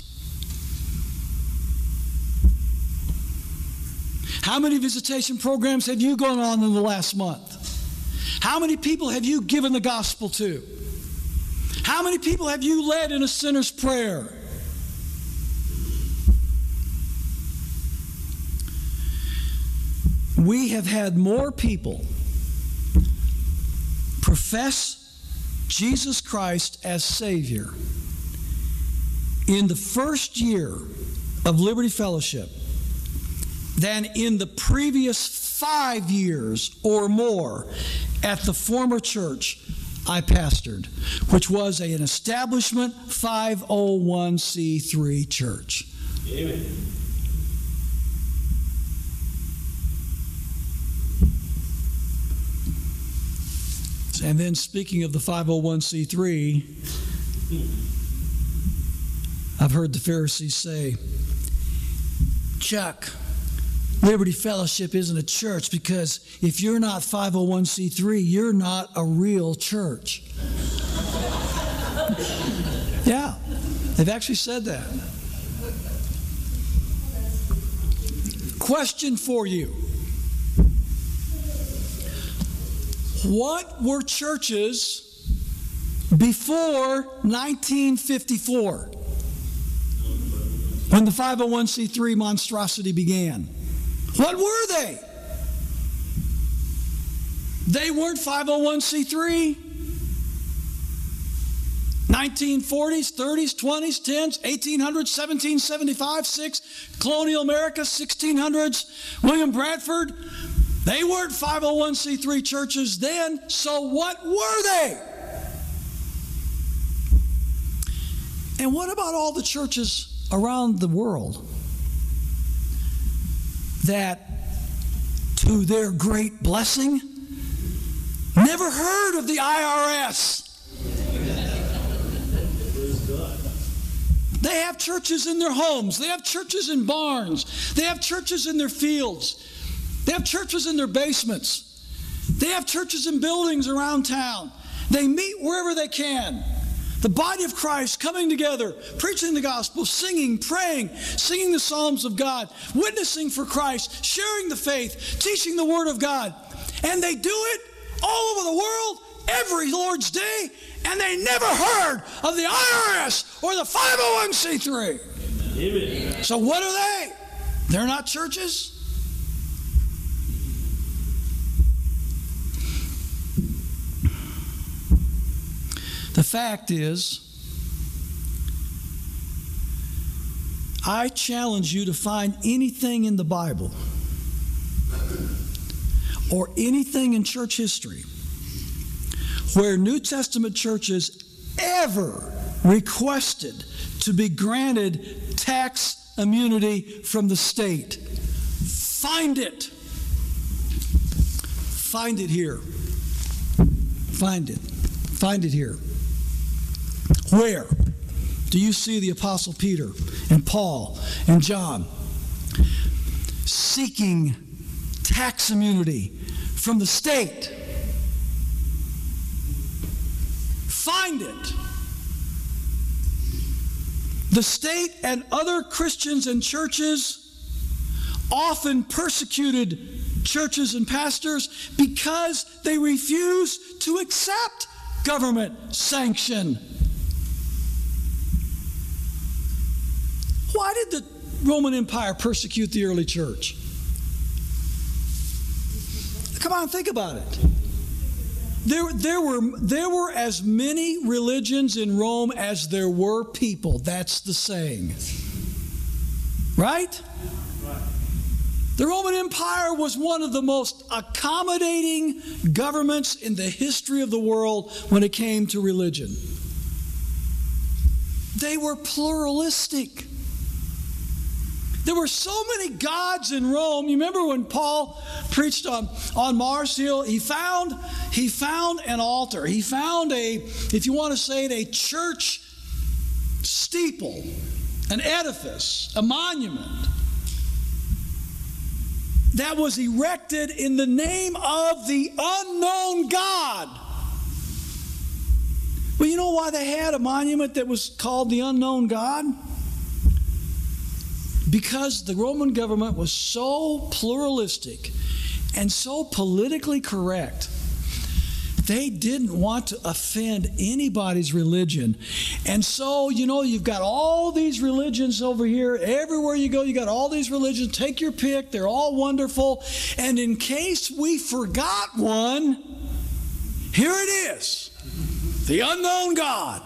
How many visitation programs have you gone on in the last month? How many people have you given the gospel to? How many people have you led in a sinner's prayer? We have had more people profess Jesus Christ as Savior in the first year of Liberty Fellowship than in the previous 5 years or more at the former church I pastored, which was an establishment 501c3 church. Amen. And then, speaking of the 501c3, I've heard the Pharisees say, Chuck, Liberty Fellowship isn't a church because if you're not 501c3, you're not a real church. Yeah, they've actually said that. Question for you. What were churches before 1954 when the 501c3 monstrosity began? What were they? They weren't 501c3. 1940s, 30s, 20s, 10s, 1800s, 1775, 6, colonial America, 1600s, William Bradford. They weren't 501c3 churches then, so what were they? And what about all the churches around the world that, to their great blessing, Never heard of the IRS. They have churches in their homes. They have churches in barns. They have churches in their fields. They have churches in their basements. They have churches in buildings around town. They meet wherever they can. The body of Christ coming together, preaching the gospel, singing, praying, singing the psalms of God, witnessing for Christ, sharing the faith, teaching the word of God. And they do it all over the world every Lord's Day, and they never heard of the IRS or the 501c3. Amen. So what are they? They're not churches? The fact is, I challenge you to find anything in the Bible or anything in church history where New Testament churches ever requested to be granted tax immunity from the state. Find it. Find it here. Find it. Find it here. Where do you see the Apostle Peter and Paul and John seeking tax immunity from the state? Find it. The state and other Christians and churches often persecuted churches and pastors because they refused to accept government sanction. Why did the Roman Empire persecute the early church? Come on, think about it. There were as many religions in Rome as there were people. That's the saying. Right? The Roman Empire was one of the most accommodating governments in the history of the world when it came to religion. They were pluralistic. There were so many gods in Rome. You remember when Paul preached on Mars Hill? He found an altar. He found if you want to say it, a church steeple, an edifice, a monument that was erected in the name of the unknown God. Well, you know why they had a monument that was called the unknown God? Because the Roman government was so pluralistic and so politically correct, they didn't want to offend anybody's religion. And so, you've got all these religions over here. Everywhere you go, you got all these religions. Take your pick. They're all wonderful. And in case we forgot one, here it is. The unknown God.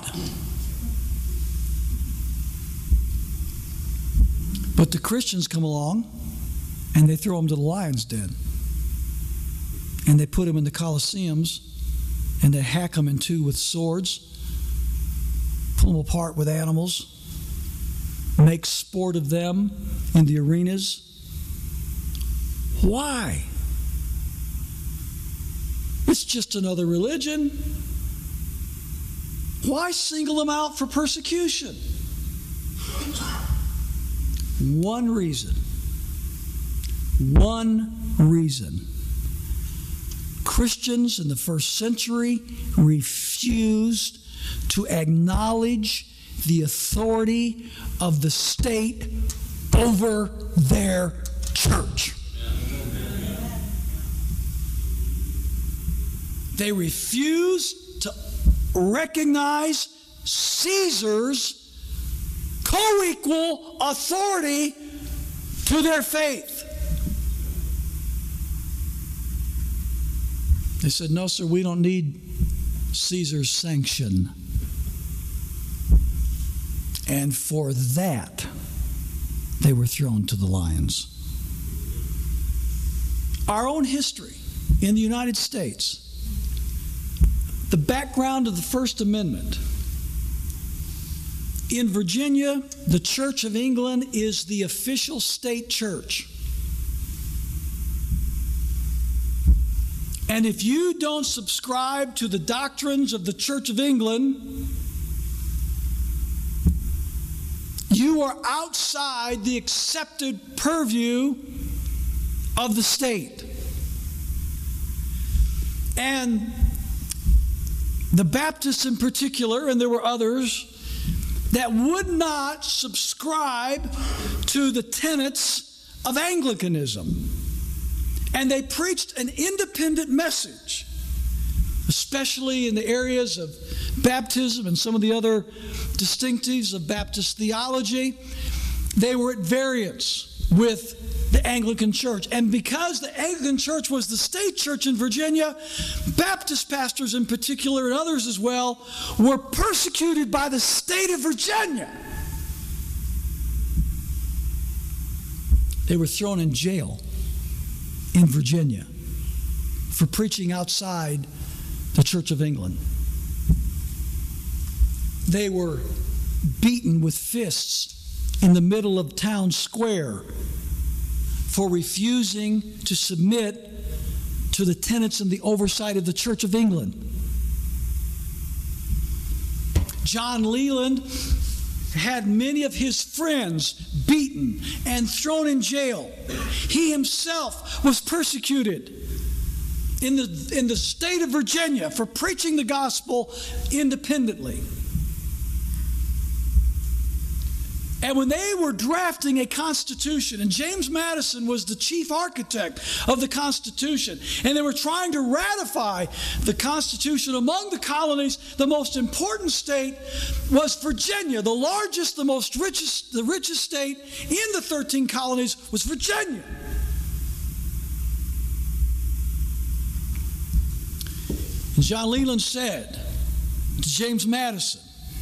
But the Christians come along and they throw them to the lion's den. And they put them in the Colosseums and they hack them in two with swords, pull them apart with animals, make sport of them in the arenas. Why? It's just another religion. Why single them out for persecution? One reason. Christians in the first century refused to acknowledge the authority of the state over their church. They refused to recognize Caesar's co-equal authority to their faith. They said, no, sir, we don't need Caesar's sanction. And for that, they were thrown to the lions. Our own history in the United States, the background of the First Amendment. In Virginia, the Church of England is the official state church. And if you don't subscribe to the doctrines of the Church of England, you are outside the accepted purview of the state. And the Baptists in particular, and there were others, that would not subscribe to the tenets of Anglicanism. And they preached an independent message, especially in the areas of baptism and some of the other distinctives of Baptist theology. They were at variance with the Anglican Church. And because the Anglican Church was the state church in Virginia, Baptist pastors in particular, and others as well, were persecuted by the state of Virginia. They were thrown in jail in Virginia for preaching outside the Church of England. They were beaten with fists in the middle of town square for refusing to submit to the tenets and the oversight of the Church of England. John Leland had many of his friends beaten and thrown in jail. He himself was persecuted in the state of Virginia for preaching the gospel independently. And when they were drafting a constitution, and James Madison was the chief architect of the Constitution, and they were trying to ratify the Constitution among the colonies, the most important state was Virginia. The largest, the richest state in the 13 colonies was Virginia. And John Leland said to James Madison,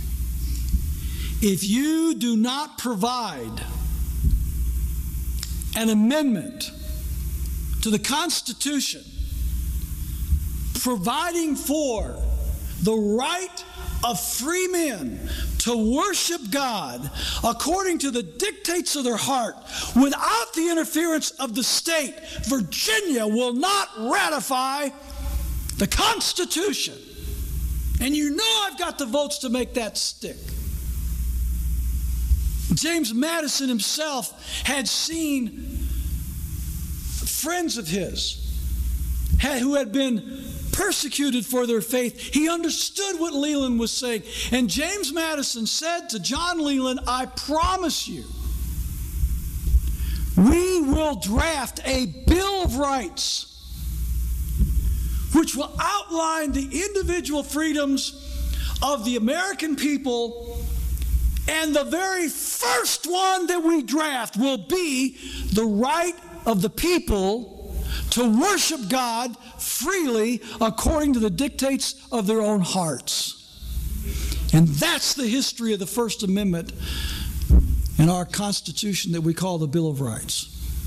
if you do not provide an amendment to the Constitution providing for the right of free men to worship God according to the dictates of their heart without the interference of the state, Virginia will not ratify the Constitution. And you know I've got the votes to make that stick. James Madison himself had seen friends of his who had been persecuted for their faith. He understood what Leland was saying. And James Madison said to John Leland, I promise you, we will draft a Bill of Rights which will outline the individual freedoms of the American people. And the very first one that we draft will be the right of the people to worship God freely according to the dictates of their own hearts. And that's the history of the First Amendment in our Constitution that we call the Bill of Rights.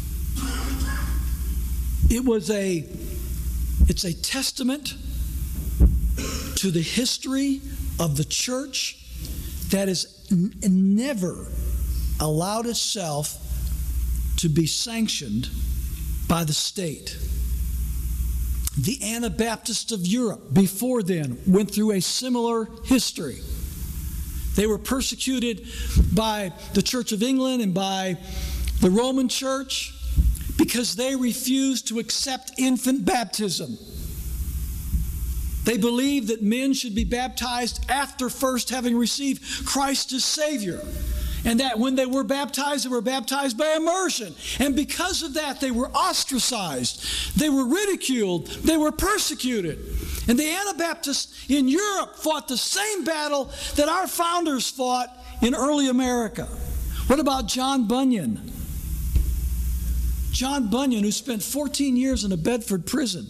It's a testament to the history of the church that has never allowed itself to be sanctioned by the state. The Anabaptists of Europe before then went through a similar history. They were persecuted by the Church of England and by the Roman Church because they refused to accept infant baptism. They believed that men should be baptized after first having received Christ as Savior. And that when they were baptized by immersion. And because of that, they were ostracized. They were ridiculed. They were persecuted. And the Anabaptists in Europe fought the same battle that our founders fought in early America. What about John Bunyan? John Bunyan, who spent 14 years in a Bedford prison.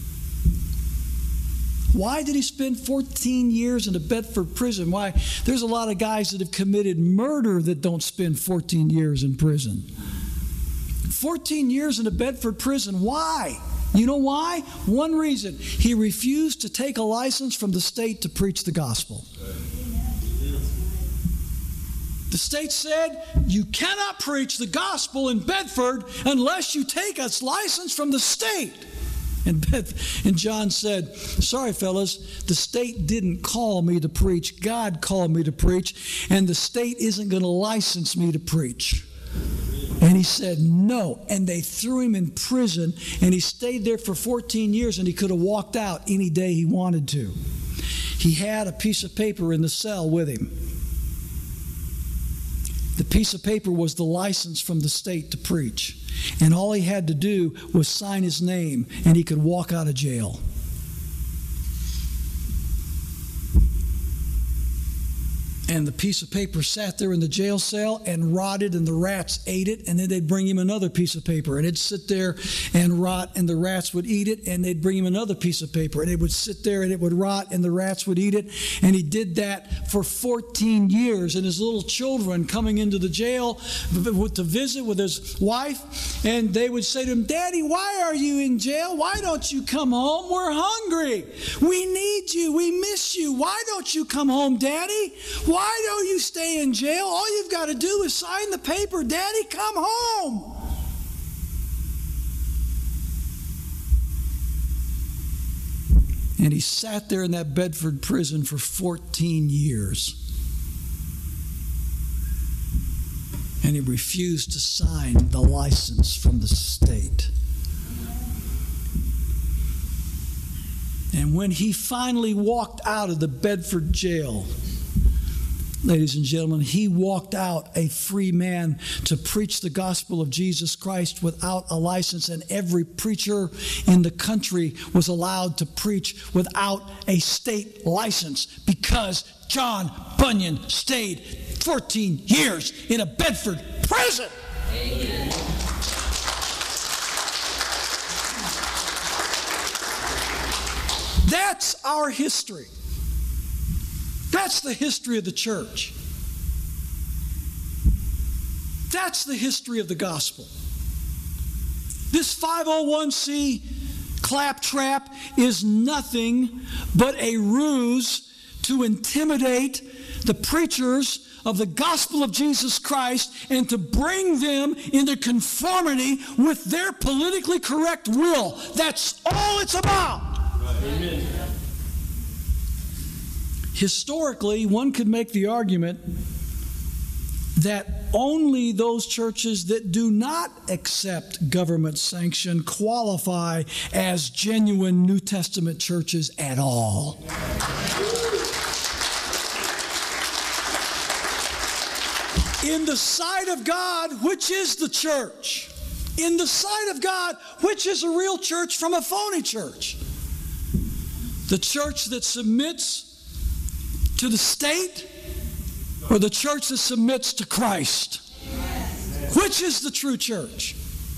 Why did he spend 14 years in a Bedford prison? Why? There's a lot of guys that have committed murder that don't spend 14 years in prison. 14 years in a Bedford prison. Why? You know why? One reason. He refused to take a license from the state to preach the gospel. The state said, you cannot preach the gospel in Bedford unless you take a license from the state. And John said, sorry, fellas, the state didn't call me to preach. God called me to preach, and the state isn't going to license me to preach. And he said, no. And they threw him in prison, and he stayed there for 14 years, and he could have walked out any day he wanted to. He had a piece of paper in the cell with him. The piece of paper was the license from the state to preach. And all he had to do was sign his name, and he could walk out of jail. And the piece of paper sat there in the jail cell and rotted, and the rats ate it, and then they'd bring him another piece of paper, and it'd sit there and rot, and the rats would eat it, and they'd bring him another piece of paper, and it would sit there and it would rot, and the rats would eat it. And he did that for 14 years, and his little children coming into the jail to visit with his wife, and they would say to him, Daddy, why are you in jail? Why don't you come home? We're hungry. We need you. We miss you. Why don't you come home, Daddy? Why don't you stay in jail? All you've got to do is sign the paper. Daddy, come home. And he sat there in that Bedford prison for 14 years. And he refused to sign the license from the state. And when he finally walked out of the Bedford jail, ladies and gentlemen, he walked out a free man to preach the gospel of Jesus Christ without a license, and every preacher in the country was allowed to preach without a state license because John Bunyan stayed 14 years in a Bedford prison. Amen. That's our history. That's the history of the church. That's the history of the gospel. This 501c claptrap is nothing but a ruse to intimidate the preachers of the gospel of Jesus Christ and to bring them into conformity with their politically correct will. That's all it's about. Amen. Historically, one could make the argument that only those churches that do not accept government sanction qualify as genuine New Testament churches at all. In the sight of God, which is the church? In the sight of God, which is a real church from a phony church? The church that submits to the state, or the church that submits to Christ? Which is the true church?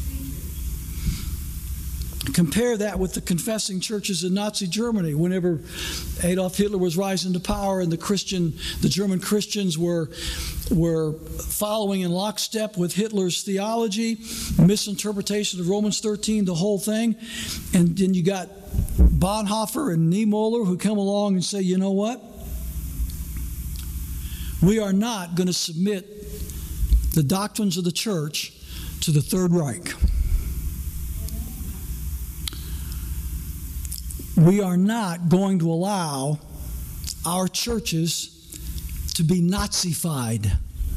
Compare that with the confessing churches in Nazi Germany. Whenever Adolf Hitler was rising to power and the German Christians were following in lockstep with Hitler's theology, misinterpretation of Romans 13, the whole thing. And then you got Bonhoeffer and Niemöller who come along and say, you know what? We are not going to submit the doctrines of the church to the Third Reich. We are not going to allow our churches to be Nazified.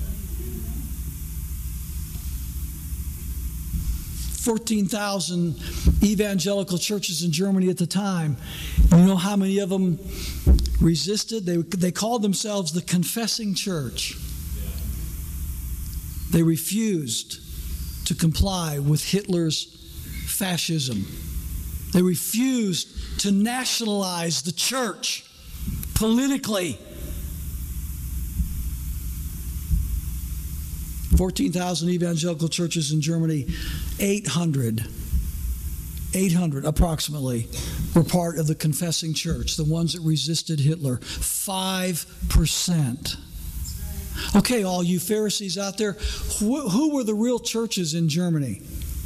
14,000 evangelical churches in Germany at the time. You know how many of them resisted? They called themselves the confessing church. They refused to comply with Hitler's fascism. They refused to nationalize the church politically. 14,000 evangelical churches in Germany, 800 approximately were part of the confessing church, the ones that resisted Hitler. 5%. Okay, all you Pharisees out there, who were the real churches in Germany?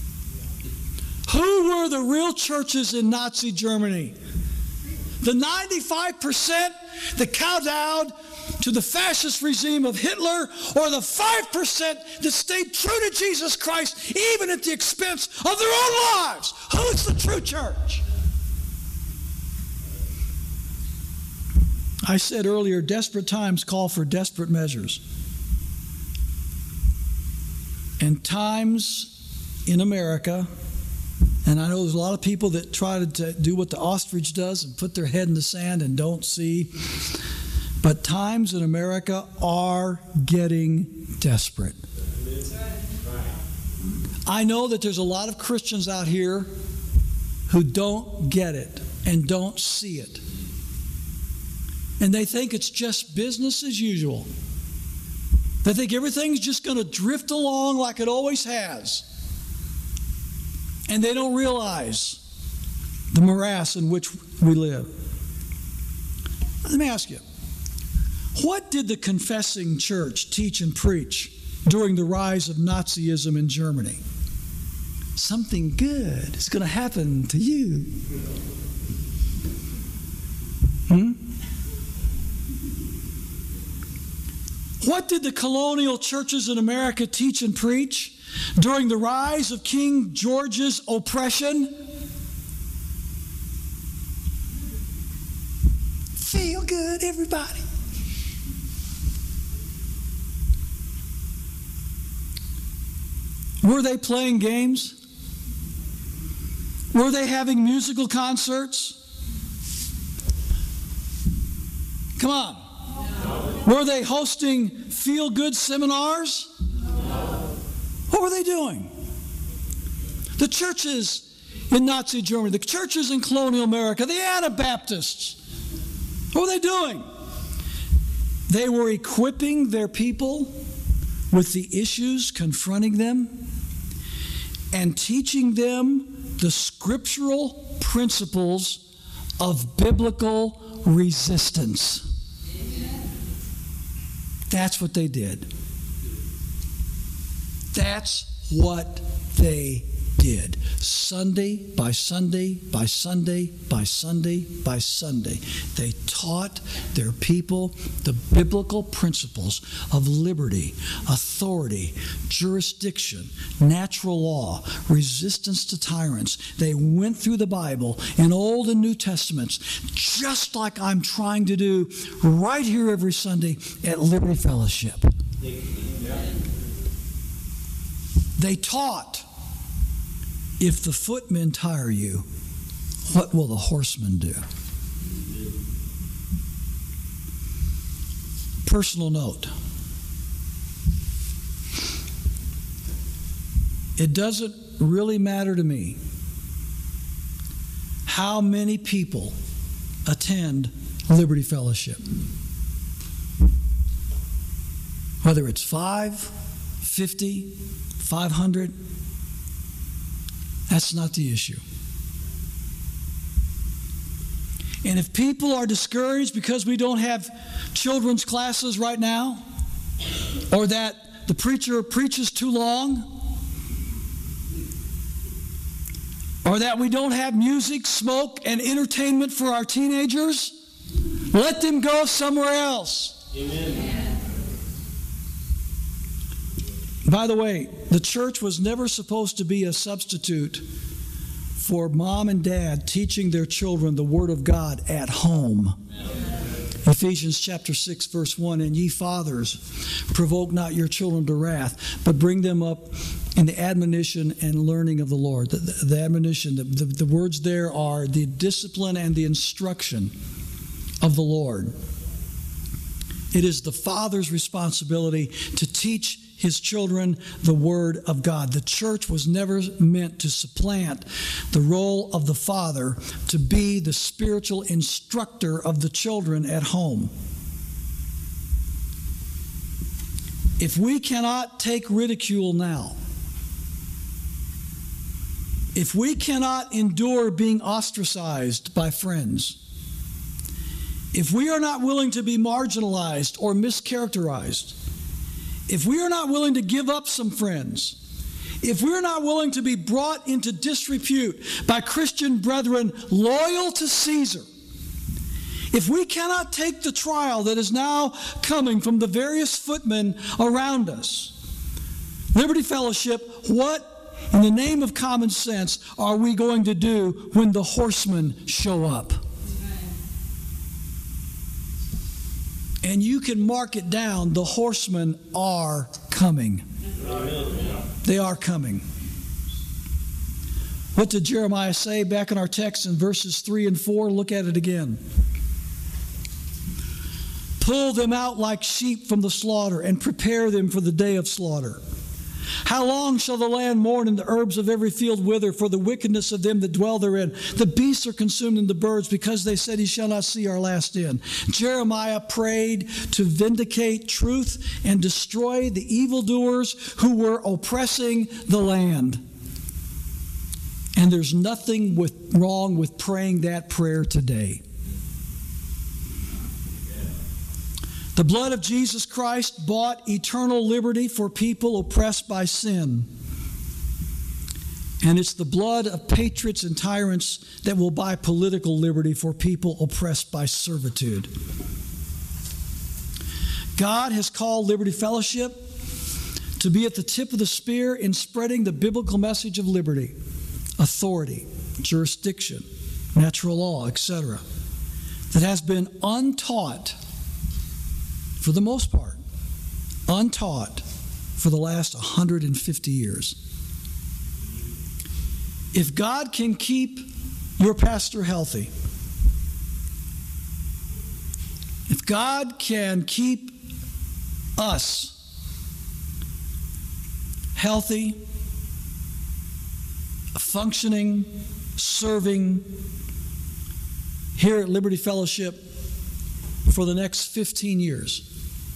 Who were the real churches in Nazi Germany? The 95% that kowtowed to the fascist regime of Hitler, or the 5% that stayed true to Jesus Christ even at the expense of their own lives? Who's the true church? I said earlier, desperate times call for desperate measures. And times in America, and I know there's a lot of people that try to do what the ostrich does and put their head in the sand and don't see, but times in America are getting desperate. I know that there's a lot of Christians out here who don't get it and don't see it. And they think it's just business as usual. They think everything's just going to drift along like it always has. And they don't realize the morass in which we live. Let me ask you, what did the confessing church teach and preach during the rise of Nazism in Germany? Something good is going to happen to you. What did the colonial churches in America teach and preach during the rise of King George's oppression? Feel good, everybody. Were they playing games? Were they having musical concerts? Come on. No. Were they hosting feel-good seminars? No. What were they doing? The churches in Nazi Germany, the churches in colonial America, the Anabaptists, what were they doing? They were equipping their people with the issues confronting them and teaching them the scriptural principles of biblical resistance. That's what they did. That's what they did. Sunday by Sunday by Sunday by Sunday by Sunday, they taught their people the biblical principles of liberty, authority, jurisdiction, natural law, resistance to tyrants. They went through the Bible in Old and New Testaments, just like I'm trying to do right here every Sunday at Liberty Fellowship. They taught, if the footmen tire you, what will the horsemen do? Personal note. It doesn't really matter to me how many people attend Liberty Fellowship. Whether it's 5, 50, 500, that's not the issue. And if people are discouraged because we don't have children's classes right now, or that the preacher preaches too long, or that we don't have music, smoke, and entertainment for our teenagers, let them go somewhere else. Amen. By the way, the church was never supposed to be a substitute for mom and dad teaching their children the Word of God at home. Amen. Ephesians chapter 6, verse 1, and ye fathers, provoke not your children to wrath, but bring them up in the admonition and learning of the Lord. The admonition, the words there are the discipline and the instruction of the Lord. It is the father's responsibility to teach his children the Word of God. The church was never meant to supplant the role of the father to be the spiritual instructor of the children at home. If we cannot take ridicule now, if we cannot endure being ostracized by friends, if we are not willing to be marginalized or mischaracterized, if we are not willing to give up some friends, if we're not willing to be brought into disrepute by Christian brethren loyal to Caesar, if we cannot take the trial that is now coming from the various footmen around us, Liberty Fellowship, what in the name of common sense are we going to do when the horsemen show up? And you can mark it down. The horsemen are coming. They are coming. What did Jeremiah say back in our text in verses 3 and 4? Look at it again. Pull them out like sheep from the slaughter and prepare them for the day of slaughter. How long shall the land mourn and the herbs of every field wither for the wickedness of them that dwell therein? The beasts are consumed and the birds, because they said, he shall not see our last end. Jeremiah prayed to vindicate truth and destroy the evildoers who were oppressing the land. And there's nothing wrong with praying that prayer today. The blood of Jesus Christ bought eternal liberty for people oppressed by sin. And it's the blood of patriots and tyrants that will buy political liberty for people oppressed by servitude. God has called Liberty Fellowship to be at the tip of the spear in spreading the biblical message of liberty, authority, jurisdiction, natural law, etc., that has been untaught, for the most part, untaught for the last 150 years. If God can keep your pastor healthy, if God can keep us healthy, functioning, serving here at Liberty Fellowship for the next 15 years,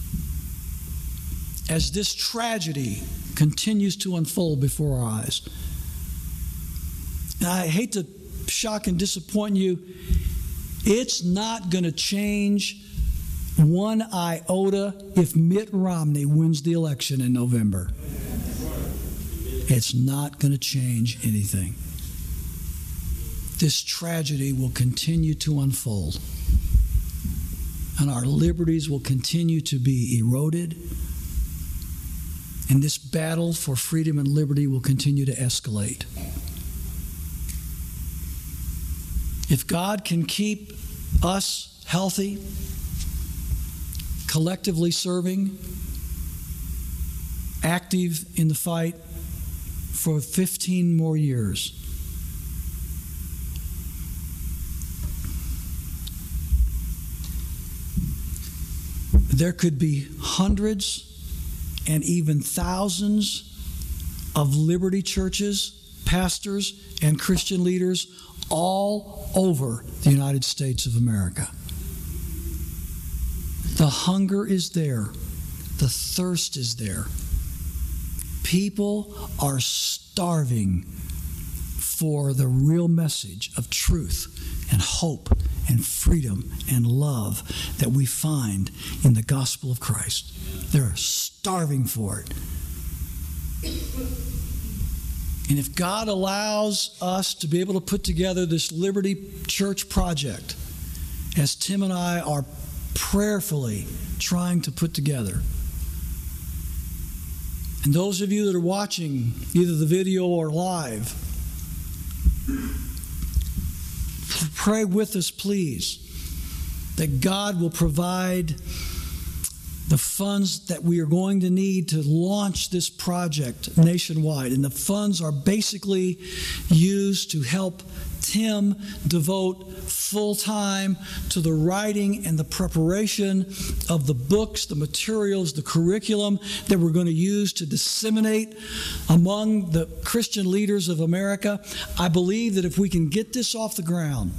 as this tragedy continues to unfold before our eyes. Now, I hate to shock and disappoint you. It's not going to change one iota if Mitt Romney wins the election in November. It's not going to change anything. This tragedy will continue to unfold, and our liberties will continue to be eroded. And this battle for freedom and liberty will continue to escalate. If God can keep us healthy, collectively serving, active in the fight for 15 more years, there could be hundreds and even thousands of Liberty churches, pastors, and Christian leaders all over the United States of America. The hunger is there. The thirst is there. People are starving for the real message of truth and hope and freedom and love that we find in the gospel of Christ. They're starving for it. And if God allows us to be able to put together this Liberty Church project, as Tim and I are prayerfully trying to put together, and those of you that are watching either the video or live, pray with us, please, that God will provide the funds that we are going to need to launch this project nationwide. And the funds are basically used to help Tim devote full time to the writing and the preparation of the books, the materials, the curriculum that we're going to use to disseminate among the Christian leaders of America. I believe that if we can get this off the ground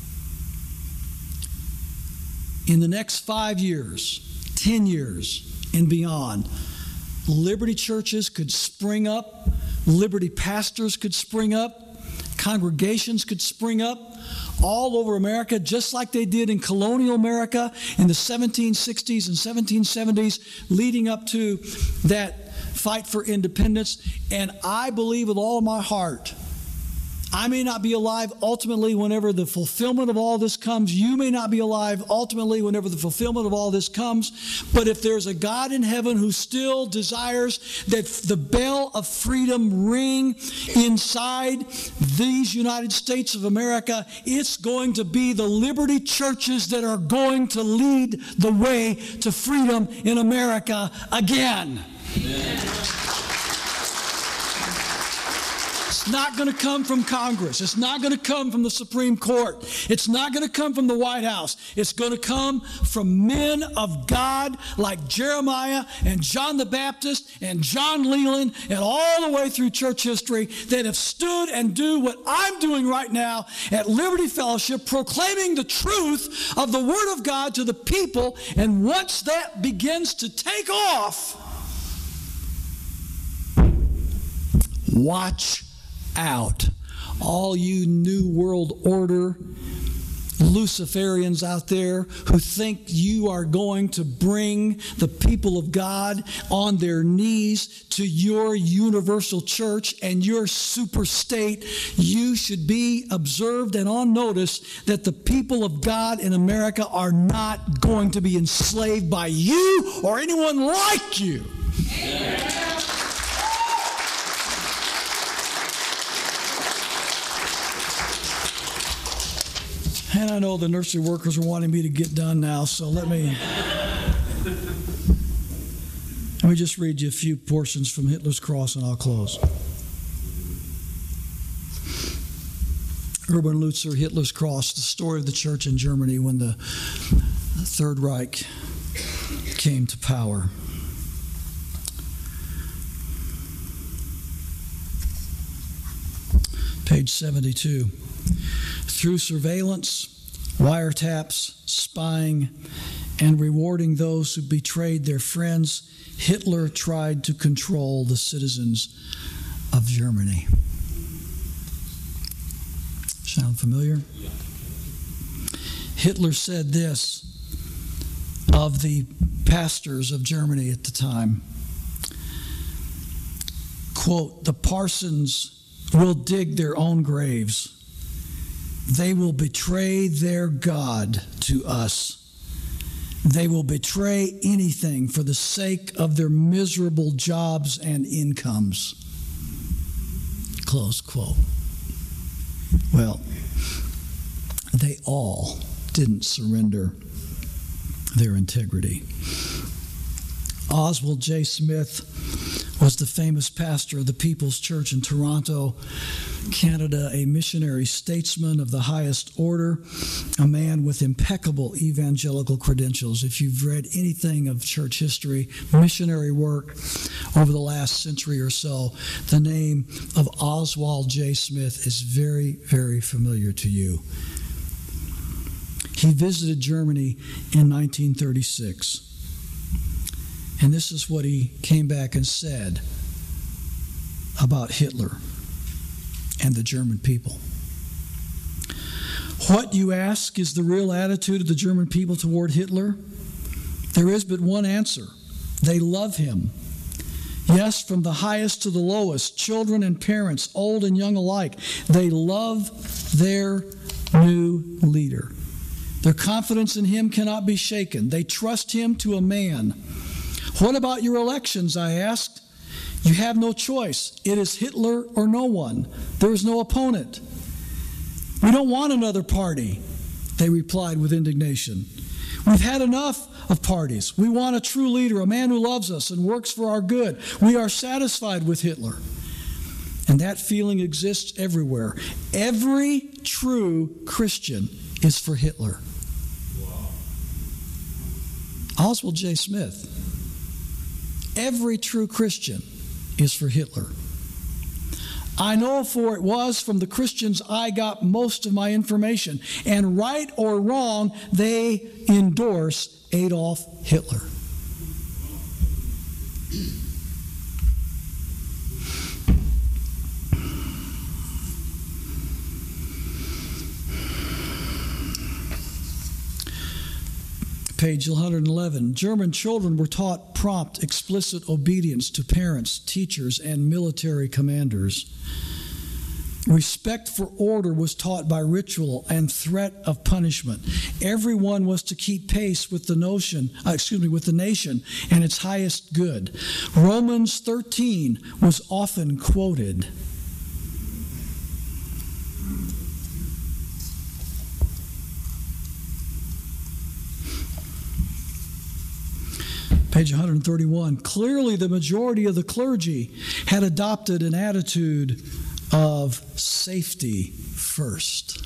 in the next 5 years, 10 years and beyond, Liberty churches could spring up, Liberty pastors could spring up, congregations could spring up all over America, just like they did in colonial America in the 1760s and 1770s, leading up to that fight for independence. And I believe with all of my heart, I may not be alive ultimately whenever the fulfillment of all this comes. You may not be alive ultimately whenever the fulfillment of all this comes. But if there's a God in heaven who still desires that the bell of freedom ring inside these United States of America, it's going to be the Liberty churches that are going to lead the way to freedom in America again. Amen. It's not going to come from Congress. It's not going to come from the Supreme Court. It's not going to come from the White House. It's going to come from men of God like Jeremiah and John the Baptist and John Leland and all the way through church history that have stood and do what I'm doing right now at Liberty Fellowship, proclaiming the truth of the Word of God to the people. And once that begins to take off, watch out. All you New World Order Luciferians out there who think you are going to bring the people of God on their knees to your universal church and your super state, you should be observed and on notice that the people of God in America are not going to be enslaved by you or anyone like you. Amen. And I know the nursery workers are wanting me to get done now, so let me just read you a few portions from Hitler's Cross and I'll close. Urban Lutzer, Hitler's Cross, the story of the church in Germany when the Third Reich came to power. Page 72. Through surveillance, wiretaps, spying, and rewarding those who betrayed their friends, Hitler tried to control the citizens of Germany. Sound familiar? Hitler said this of the pastors of Germany at the time. Quote, "The parsons will dig their own graves. They will betray their God to us. They will betray anything for the sake of their miserable jobs and incomes." Close quote. Well, they all didn't surrender their integrity. Oswald J. Smith was the famous pastor of the People's Church in Toronto, Canada, a missionary statesman of the highest order, a man with impeccable evangelical credentials. If you've read anything of church history, missionary work over the last century or so, the name of Oswald J. Smith is very, very familiar to you. He visited Germany in 1936. And this is what he came back and said about Hitler and the German people. What, you ask, is the real attitude of the German people toward Hitler? There is but one answer. They love him. Yes, from the highest to the lowest, children and parents, old and young alike, they love their new leader. Their confidence in him cannot be shaken. They trust him to a man. What about your elections, I asked. You have no choice. It is Hitler or no one. There is no opponent. We don't want another party, they replied with indignation. We've had enough of parties. We want a true leader, a man who loves us and works for our good. We are satisfied with Hitler. And that feeling exists everywhere. Every true Christian is for Hitler. Wow. Oswald J. Smith. Every true Christian is for Hitler. I know, for it was from the Christians I got most of my information. And right or wrong, they endorse Adolf Hitler. Page 111. German children were taught prompt, explicit obedience to parents, teachers, and military commanders. Respect for order was taught by ritual and threat of punishment. Everyone was to keep pace with the with the nation and its highest good. Romans 13 was often quoted. Page 131. Clearly, the majority of the clergy had adopted an attitude of safety first.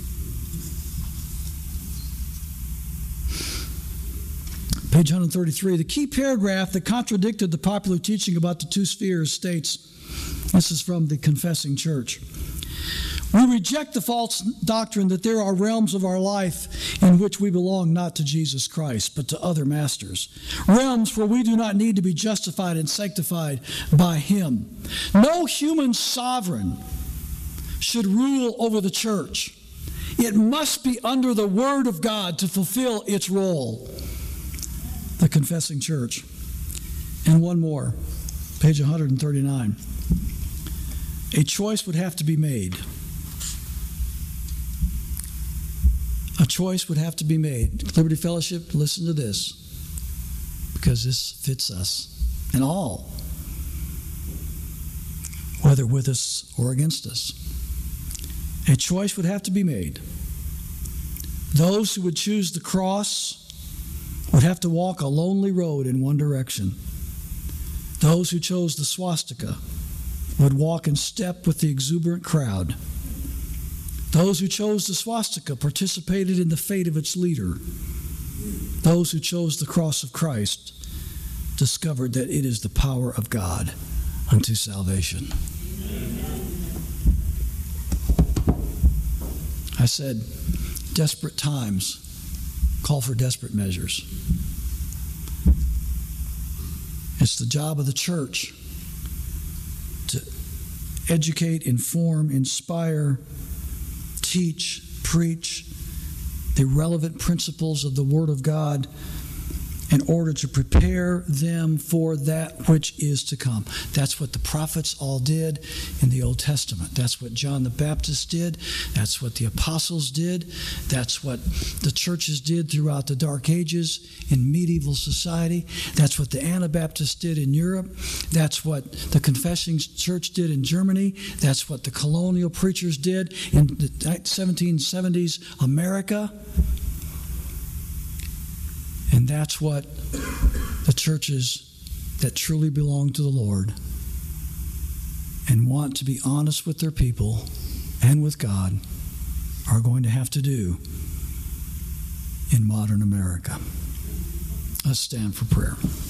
Page 133. The key paragraph that contradicted the popular teaching about the two spheres states, this is from the Confessing Church, "We reject the false doctrine that there are realms of our life in which we belong not to Jesus Christ, but to other masters. Realms where we do not need to be justified and sanctified by Him. No human sovereign should rule over the church. It must be under the Word of God to fulfill its role." The Confessing Church. And one more, page 139. A choice would have to be made. A choice would have to be made. Liberty Fellowship, listen to this, because this fits us and all, whether with us or against us. A choice would have to be made. Those who would choose the cross would have to walk a lonely road in one direction. Those who chose the swastika would walk in step with the exuberant crowd. Those who chose the swastika participated in the fate of its leader. Those who chose the cross of Christ discovered that it is the power of God unto salvation. I said, desperate times call for desperate measures. It's the job of the church to educate, inform, inspire, teach, preach the relevant principles of the Word of God in order to prepare them for that which is to come. That's what the prophets all did in the Old Testament. That's what John the Baptist did. That's what the apostles did. That's what the churches did throughout the Dark Ages in medieval society. That's what the Anabaptists did in Europe. That's what the Confessing Church did in Germany. That's what the colonial preachers did in the 1770s America. And that's what the churches that truly belong to the Lord and want to be honest with their people and with God are going to have to do in modern America. Let's stand for prayer.